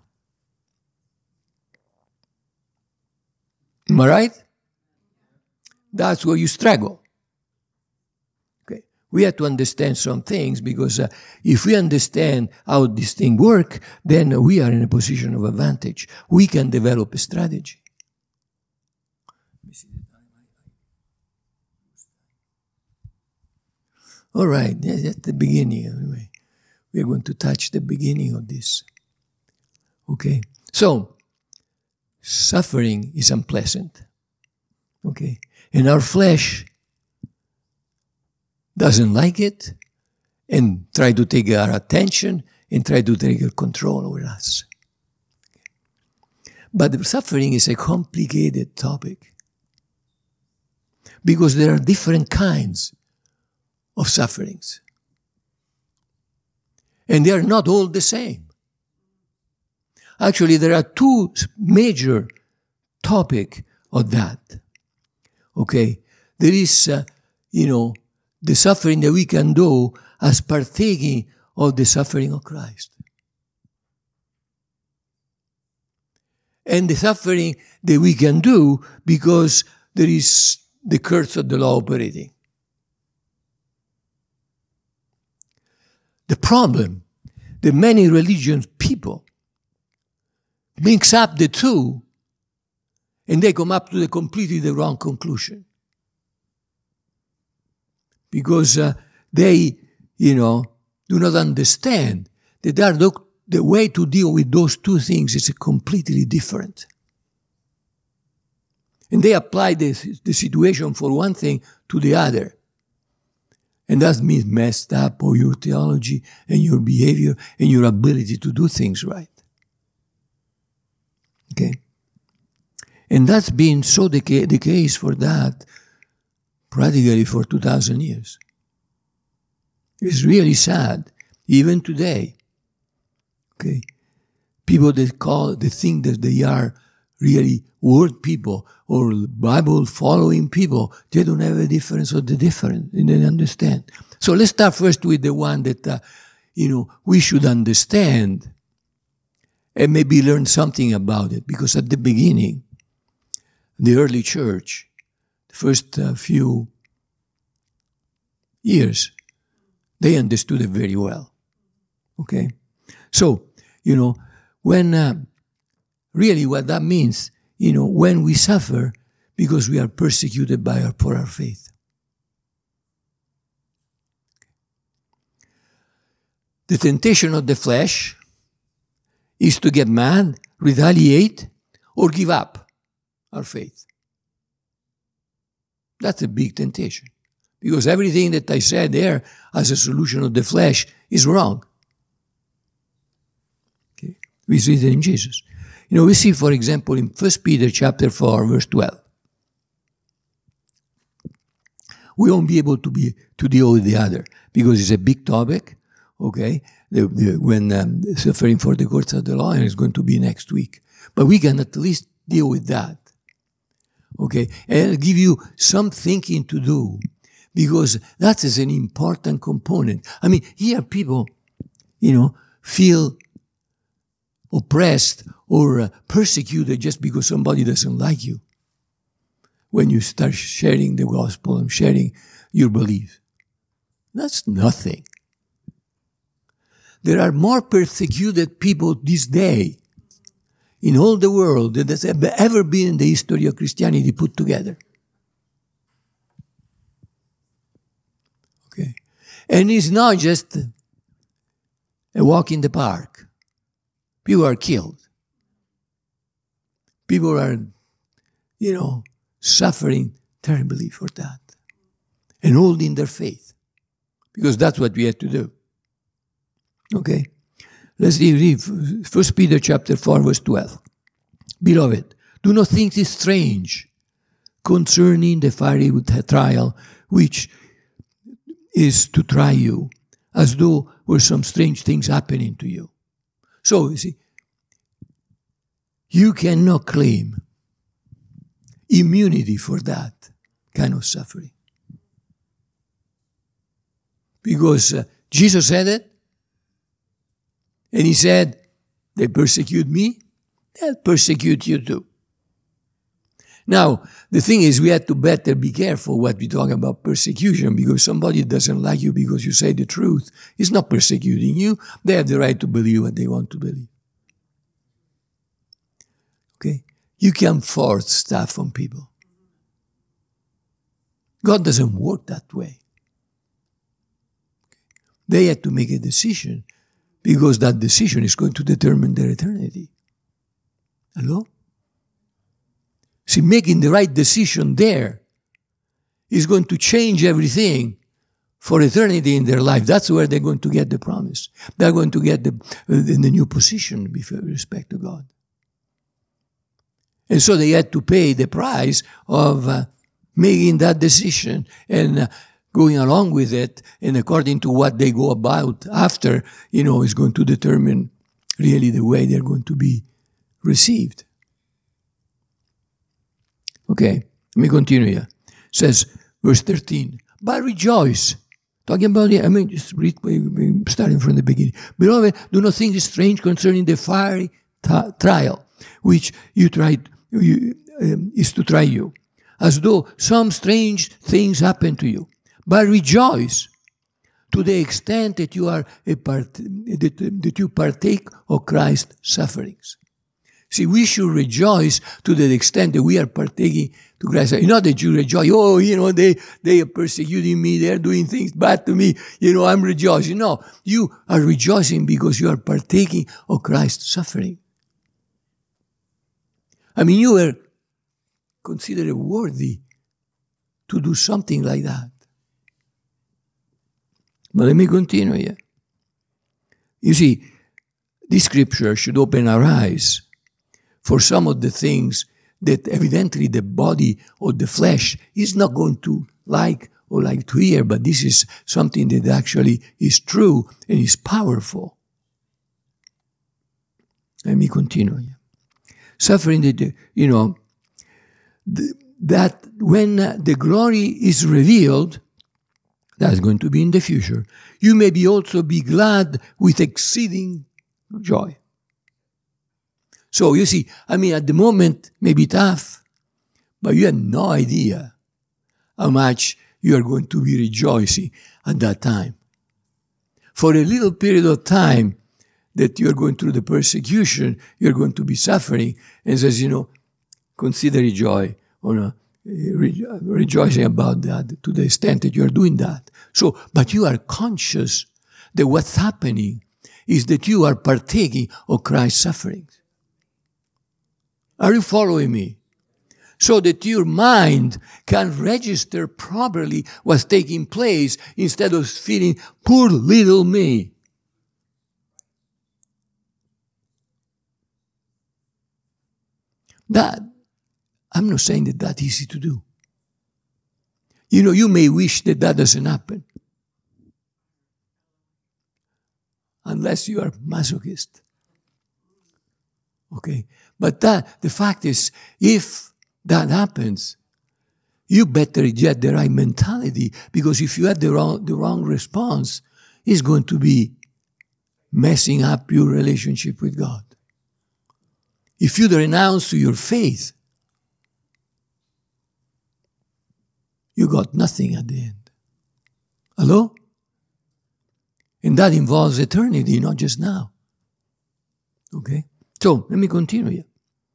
Am I right? That's where you struggle. Okay. We have to understand some things because uh, if we understand how this thing works, then we are in a position of advantage. We can develop a strategy. All right, that's the beginning anyway. We are going to touch the beginning of this. Okay, so suffering is unpleasant. Okay, and our flesh doesn't like it and try to take our attention and try to take control over us. But the suffering is a complicated topic because there are different kinds of sufferings. And they are not all the same. Actually, there are two major topics of that. Okay? There is, uh, you know, the suffering that we can do as partaking of the suffering of Christ. And the suffering that we can do because there is the curse of the law operating. The problem that many religious people mix up the two and they come up to the completely the wrong conclusion. Because uh, they, you know, do not understand that there are the, the way to deal with those two things is completely different. And they apply the, the situation for one thing to the other. And that means messed up or your theology and your behavior and your ability to do things right. Okay? And that's been so the, ca- the case for that practically for two thousand years. It's really sad, even today. Okay? People that call, they think that they are really word people or Bible following people, they don't have a difference of the difference, and they understand. So let's start first with the one that, uh, you know, we should understand and maybe learn something about it. Because at the beginning, the early church, the first uh, few years, they understood it very well. Okay? So, you know, when uh, really what that means, you know, when we suffer because we are persecuted by our, for our faith. The temptation of the flesh is to get mad, retaliate, or give up our faith. That's a big temptation. Because everything that I said there as a solution of the flesh is wrong. Okay. We see it in Jesus. You know, we see, for example, in First Peter chapter four, verse twelve. We won't be able to be to deal with the other because it's a big topic. Okay, the, the, when um, suffering for the courts of the law, and it's going to be next week. But we can at least deal with that. Okay, and I'll give you some thinking to do, because that is an important component. I mean, here people, you know, feel oppressed or uh, persecuted just because somebody doesn't like you. When you start sharing the gospel and sharing your belief. That's nothing. There are more persecuted people this day in all the world than there's ever been in the history of Christianity put together. Okay. And it's not just a walk in the park. People are killed. People are, you know, suffering terribly for that. And holding their faith. Because that's what we have to do. Okay? Let's read First Peter chapter four, verse twelve. Beloved, do not think it strange concerning the fiery trial which is to try you, as though were some strange things happening to you. So, you see, you cannot claim immunity for that kind of suffering. Because uh, Jesus said it, and he said, they persecute me, they'll persecute you too. Now, the thing is, we have to better be careful what we talk about persecution, because somebody doesn't like you because you say the truth. It's not persecuting you. They have the right to believe what they want to believe. Okay? You can't force stuff on people. God doesn't work that way. They have to make a decision, because that decision is going to determine their eternity. Hello? See, making the right decision there is going to change everything for eternity in their life. That's where they're going to get the promise. They're going to get the, the, the new position with respect to God. And so they had to pay the price of uh, making that decision and uh, going along with it, and according to what they go about after, you know, is going to determine really the way they're going to be received. Okay, let me continue here. It says, verse thirteen, but rejoice. Talking about it, I mean, just read, starting from the beginning. Beloved, do not think it strange concerning the fiery t- trial, which you tried, you, um, is to try you, as though some strange things happen to you. But rejoice to the extent that you are a part, that, that you partake of Christ's sufferings. See, we should rejoice to the extent that we are partaking to Christ. Not that you rejoice, oh, you know, they, they are persecuting me, they're doing things bad to me, you know, I'm rejoicing. No, you are rejoicing because you are partaking of Christ's suffering. I mean, you were considered worthy to do something like that. But let me continue here. You see, this scripture should open our eyes for some of the things that evidently the body or the flesh is not going to like or like to hear, but this is something that actually is true and is powerful. Let me continue here. Suffering, that, you know, the, that when the glory is revealed, that's going to be in the future, you may be also be glad with exceeding joy. So you see, I mean, at the moment, maybe tough, but you have no idea how much you are going to be rejoicing at that time. For a little period of time, that you're going through the persecution, you're going to be suffering, and says, you know, consider it joy, or no, re- rejoicing about that to the extent that you're doing that. So, but you are conscious that what's happening is that you are partaking of Christ's sufferings. Are you following me? So that your mind can register properly what's taking place instead of feeling, poor little me. That, I'm not saying that that's easy to do. You know, you may wish that that doesn't happen. Unless you are masochist. Okay? But that, the fact is, if that happens, you better get the right mentality, because if you have the wrong, the wrong response, it's going to be messing up your relationship with God. If you renounce to your faith, you got nothing at the end. Hello? And that involves eternity, not just now. Okay? So, let me continue here.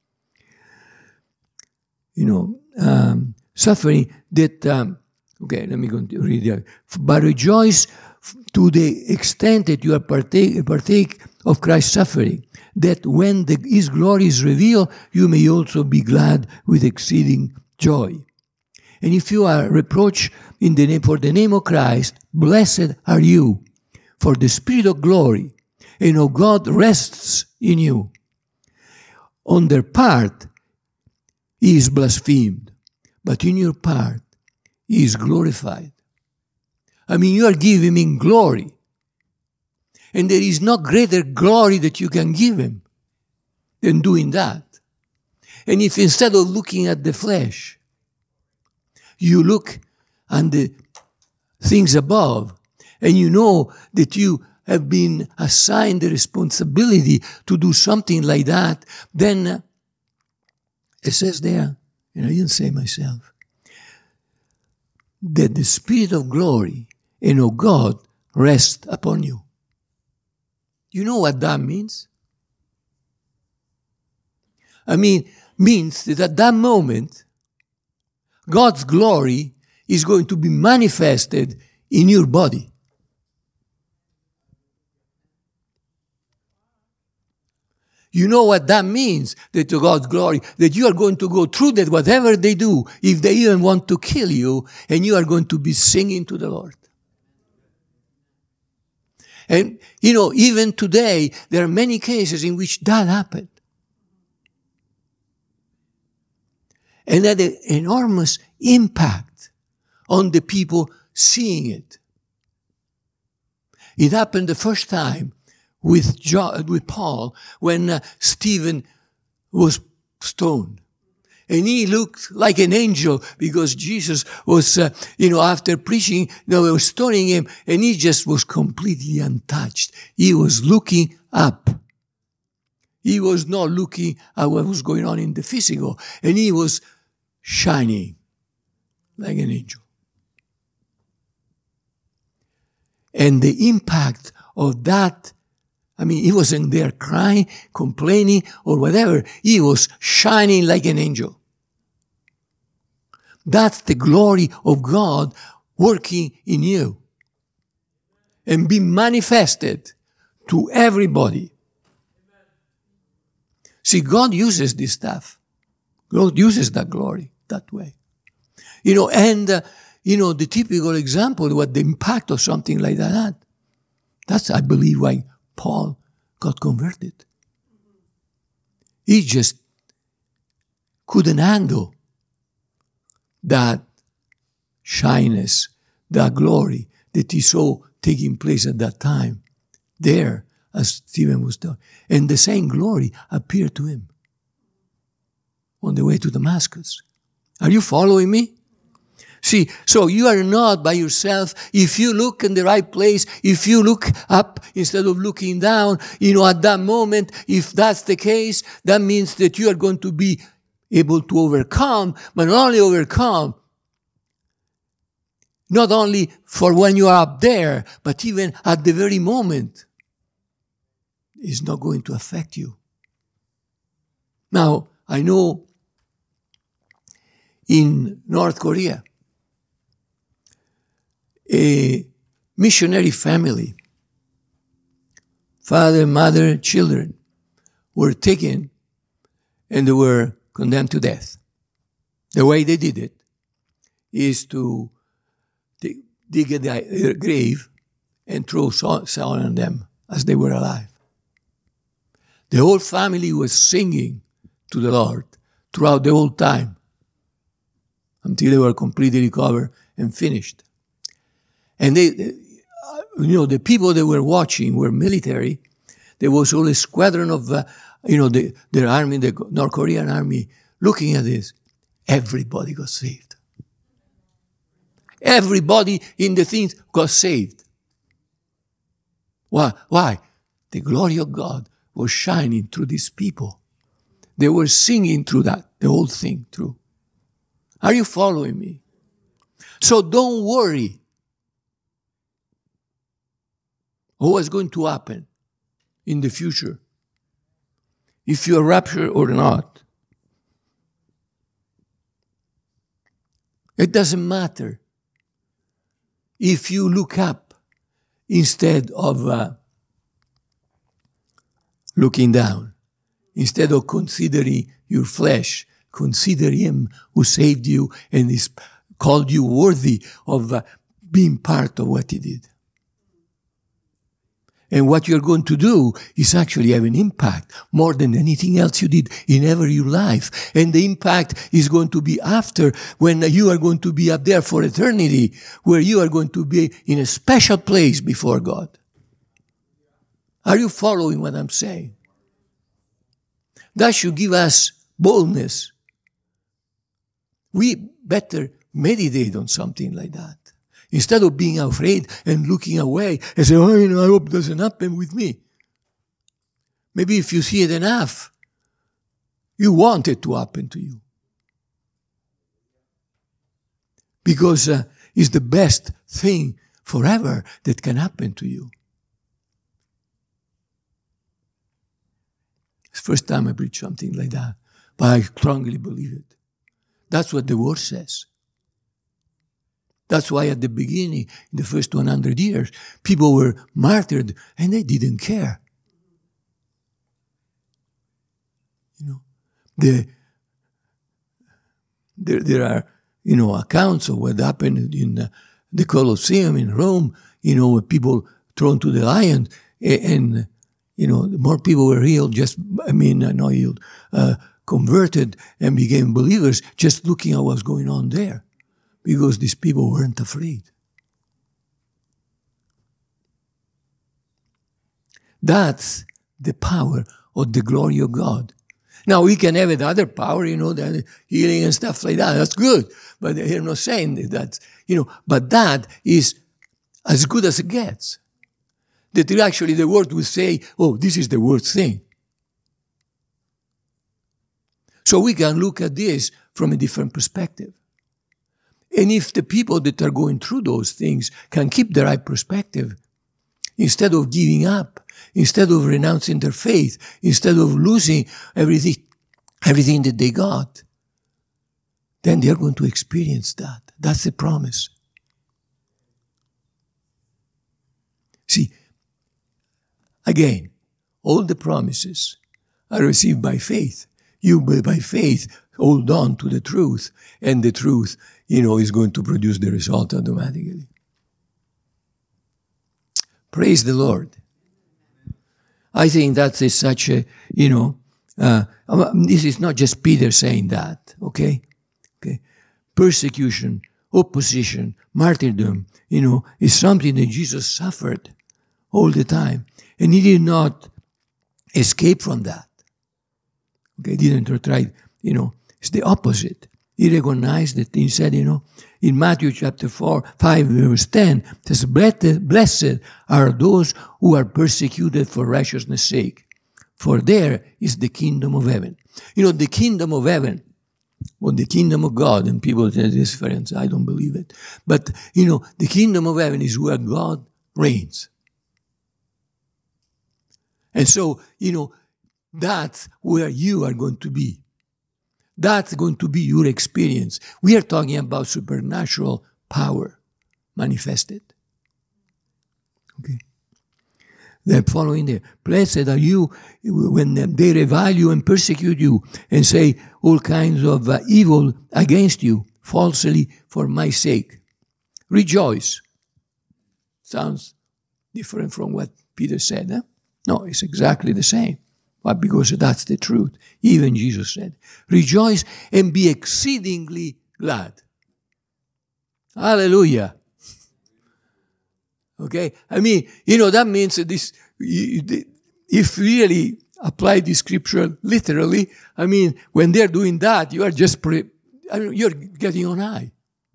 You know, um, suffering that, um, okay, let me continue, read it. But rejoice to the extent that you are partake, partake of Christ's suffering, that when the, His glory is revealed, you may also be glad with exceeding joy. And if you are reproached in the name, for the name of Christ, blessed are you, for the Spirit of glory and of God rests in you. On their part, He is blasphemed, but in your part, He is glorified. I mean, you are giving Him glory. And there is no greater glory that you can give Him than doing that. And if instead of looking at the flesh, you look at the things above, and you know that you have been assigned the responsibility to do something like that, then it says there, and I didn't say myself, that the Spirit of glory and of God rest upon you. You know what that means? I mean, means that at that moment, God's glory is going to be manifested in your body. You know what that means, that to God's glory, that you are going to go through that whatever they do, if they even want to kill you, and you are going to be singing to the Lord. And, you know, even today, there are many cases in which that happened. And had an enormous impact on the people seeing it. It happened the first time with John, with Paul, when uh, Stephen was stoned. And he looked like an angel, because Jesus was, uh, you know, after preaching, you know, they were stoning him, and he just was completely untouched. He was looking up. He was not looking at what was going on in the physical, and he was shining like an angel. And the impact of that, I mean, he wasn't there crying, complaining, or whatever. He was shining like an angel. That's the glory of God working in you and being manifested to everybody. See, God uses this stuff. God uses that glory that way. You know, and, uh, you know, the typical example, what the impact of something like that, that's, I believe, why Paul got converted. He just couldn't handle that shyness, that glory that he saw taking place at that time there as Stephen was doing. And the same glory appeared to him on the way to Damascus. Are you following me? See, so you are not by yourself. If you look in the right place, if you look up instead of looking down, you know, at that moment, if that's the case, that means that you are going to be able to overcome, but not only overcome, not only for when you are up there, but even at the very moment is not going to affect you. Now, I know in North Korea, a missionary family, father, mother, children, were taken and they were condemned to death. The way they did it is to dig a grave and throw salt on them as they were alive. The whole family was singing to the Lord throughout the whole time until they were completely recovered and finished. And they, you know, the people that were watching were military. There was all a squadron of, uh, you know, the, their army, the North Korean army, looking at this. Everybody got saved. Everybody in the things got saved. Why? Why? The glory of God was shining through these people. They were singing through that, the whole thing through. Are you following me? So don't worry what's going to happen in the future. If you're raptured or not. It doesn't matter. If you look up instead of uh, looking down, instead of considering your flesh, consider him who saved you and is called you worthy of uh, being part of what he did. And what you're going to do is actually have an impact more than anything else you did in ever your life. And the impact is going to be after, when you are going to be up there for eternity, where you are going to be in a special place before God. Are you following what I'm saying? That should give us boldness. We better meditate on something like that. Instead of being afraid and looking away and say, oh, you know, I hope it doesn't happen with me. Maybe if you see it enough, you want it to happen to you. Because uh, it's the best thing forever that can happen to you. It's the first time I preach something like that, but I strongly believe it. That's what the word says. That's why at the beginning, in the first one hundred years, people were martyred and they didn't care. You know, the, there, there are, you know, accounts of what happened in the, the Colosseum in Rome, you know, with people thrown to the lions, and, and, you know, more people were healed, just, I mean, uh, not healed, uh, converted and became believers just looking at what's going on there. Because these people weren't afraid. That's the power of the glory of God. Now, we can have another power, you know, that healing and stuff like that. That's good. But I'm not saying that, you know, but that is as good as it gets. That actually the word will say, oh, this is the worst thing. So we can look at this from a different perspective. And if the people that are going through those things can keep the right perspective, instead of giving up, instead of renouncing their faith, instead of losing everything, everything that they got, then they're going to experience that. That's the promise. See, again, all the promises are received by faith. You, by faith, hold on to the truth, and the truth, you know, is going to produce the result automatically. Praise the Lord. I think that is such a, you know, uh, this is not just Peter saying that, okay? Okay. Persecution, opposition, martyrdom, you know, is something that Jesus suffered all the time. And he did not escape from that. Okay, he didn't try, you know, it's the opposite. He recognized it. He said, you know, in Matthew chapter four, five, verse ten, it says, blessed are those who are persecuted for righteousness' sake, for there is the kingdom of heaven. You know, the kingdom of heaven, or the kingdom of God, and people say this difference, I don't believe it. But, you know, the kingdom of heaven is where God reigns. And so, you know, that's where you are going to be. That's going to be your experience. We are talking about supernatural power manifested. Okay. The following there. Blessed are you when they revile you and persecute you and say all kinds of uh, evil against you falsely for my sake. Rejoice. Sounds different from what Peter said, huh? No, it's exactly the same. But because that's the truth. Even Jesus said, rejoice and be exceedingly glad. Hallelujah. Okay? I mean, you know, that means that this, if really apply this scripture literally, I mean, when they're doing that, you are just, pre, I mean, you're getting on high.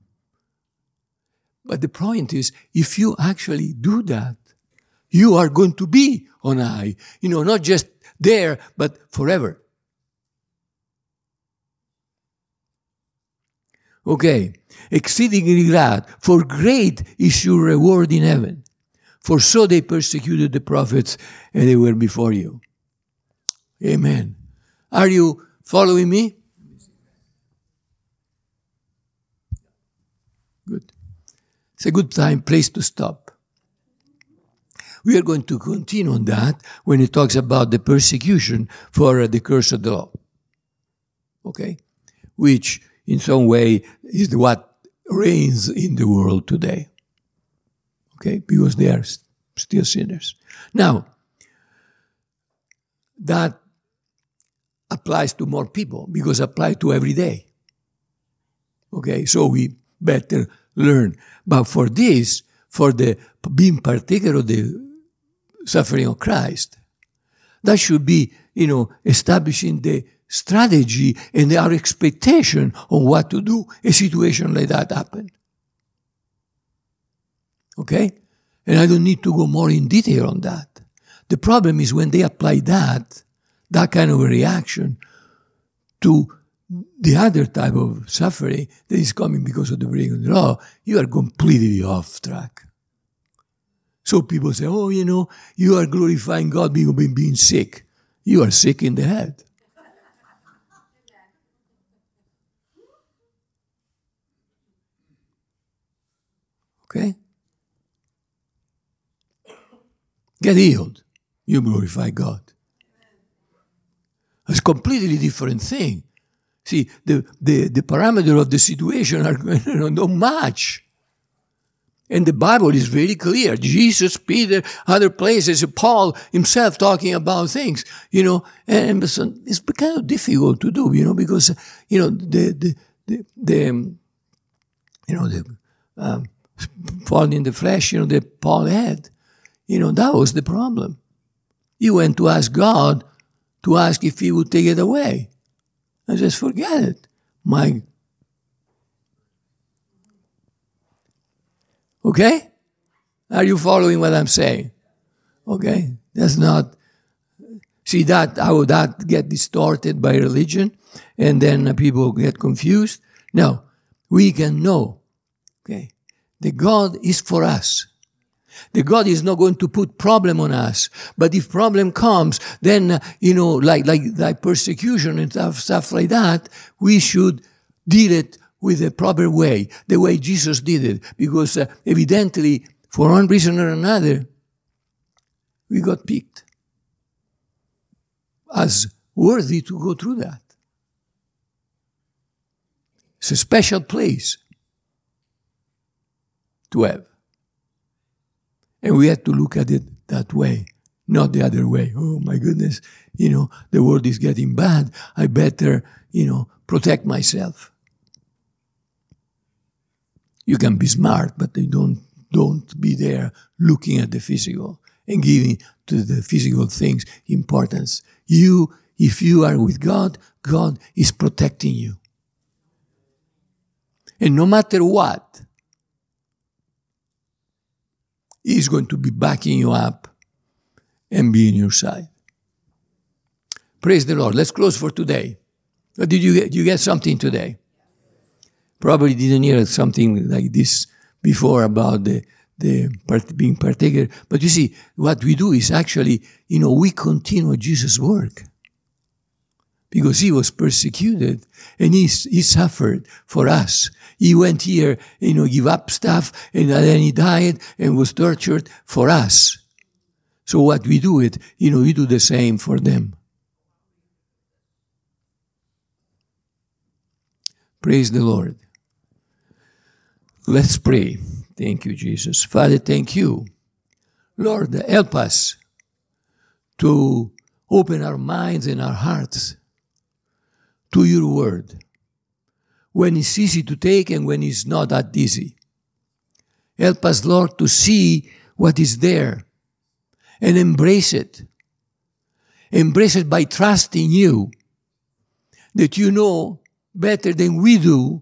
But the point is, if you actually do that, you are going to be on high. You know, not just there, but forever. Okay. Exceedingly glad, for great is your reward in heaven. For so they persecuted the prophets and they were before you. Amen. Are you following me? Good. It's a good time, place to stop. We are going to continue on that when it talks about the persecution for uh, the curse of the law. Okay? Which, in some way, is what reigns in the world today. Okay? Because they are st- still sinners. Now, that applies to more people because it applies to every day. Okay? So we better learn. But for this, for the being particular of the suffering of Christ, that should be, you know, establishing the strategy and our expectation on what to do a situation like that happen. Okay? And I don't need to go more in detail on that. The problem is when they apply that, that kind of a reaction to the other type of suffering that is coming because of the breaking of the law, you are completely off track. So people say, oh, you know, you are glorifying God because of being sick. You are sick in the head. Okay? Get healed. You glorify God. It's a completely different thing. See, the, the, the parameter of the situation are you know, don't match. And the Bible is very clear. Jesus, Peter, other places, Paul himself talking about things, you know, and it's kind of difficult to do, you know, because, you know, the, the, the, the um, you know, the um, falling in the flesh, you know, that Paul had, you know, that was the problem. He went to ask God to ask if he would take it away. I just forget it. My Okay? Are you following what I'm saying? Okay? That's not, see that, how that get distorted by religion and then people get confused. No, we can know, okay, that God is for us. The God is not going to put problem on us. But if problem comes, then, uh, you know, like, like, like persecution and stuff, stuff like that, we should deal it with a proper way, the way Jesus did it. Because uh, evidently, for one reason or another, we got picked as worthy to go through that. It's a special place to have. And we have to look at it that way, not the other way. Oh my goodness, you know, the world is getting bad. I better, you know, protect myself. You can be smart, but they don't, don't be there looking at the physical and giving to the physical things importance. You, if you are with God, God is protecting you. And no matter what, He's going to be backing you up and be on your side. Praise the Lord. Let's close for today. Did you get, did you get something today? Probably didn't hear something like this before about the, the part, being partaker. But you see, what we do is actually, you know, we continue Jesus' work. Because he was persecuted and he, he suffered for us. He went here, you know, give up stuff, and then he died and was tortured for us. So what we do it, you know, we do the same for them. Praise the Lord. Let's pray. Thank you, Jesus. Father, thank you. Lord, help us to open our minds and our hearts to your word, when it's easy to take and when it's not that easy. Help us, Lord, to see what is there and embrace it. Embrace it by trusting you, that you know better than we do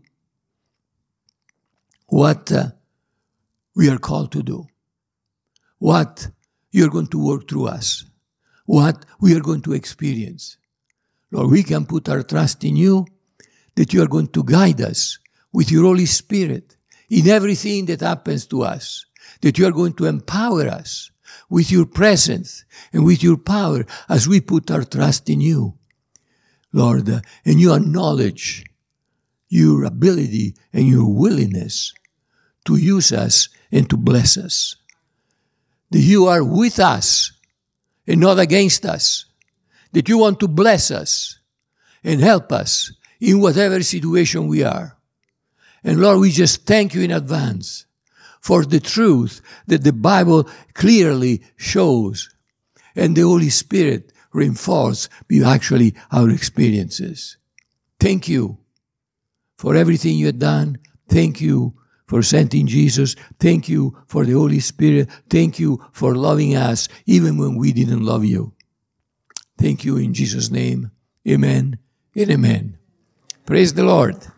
what uh, we are called to do, what you're going to work through us, what we are going to experience. Lord, we can put our trust in you, that you are going to guide us with your Holy Spirit in everything that happens to us, that you are going to empower us with your presence and with your power as we put our trust in you, Lord, uh, and you acknowledge your ability and your willingness to use us and to bless us. That you are with us and not against us. That you want to bless us and help us in whatever situation we are. And Lord, we just thank you in advance for the truth that the Bible clearly shows and the Holy Spirit reinforces actually our experiences. Thank you for everything you have done. Thank you for sending Jesus. Thank you for the Holy Spirit. Thank you for loving us even when we didn't love you. Thank you in Jesus' name. Amen and amen. Praise the Lord.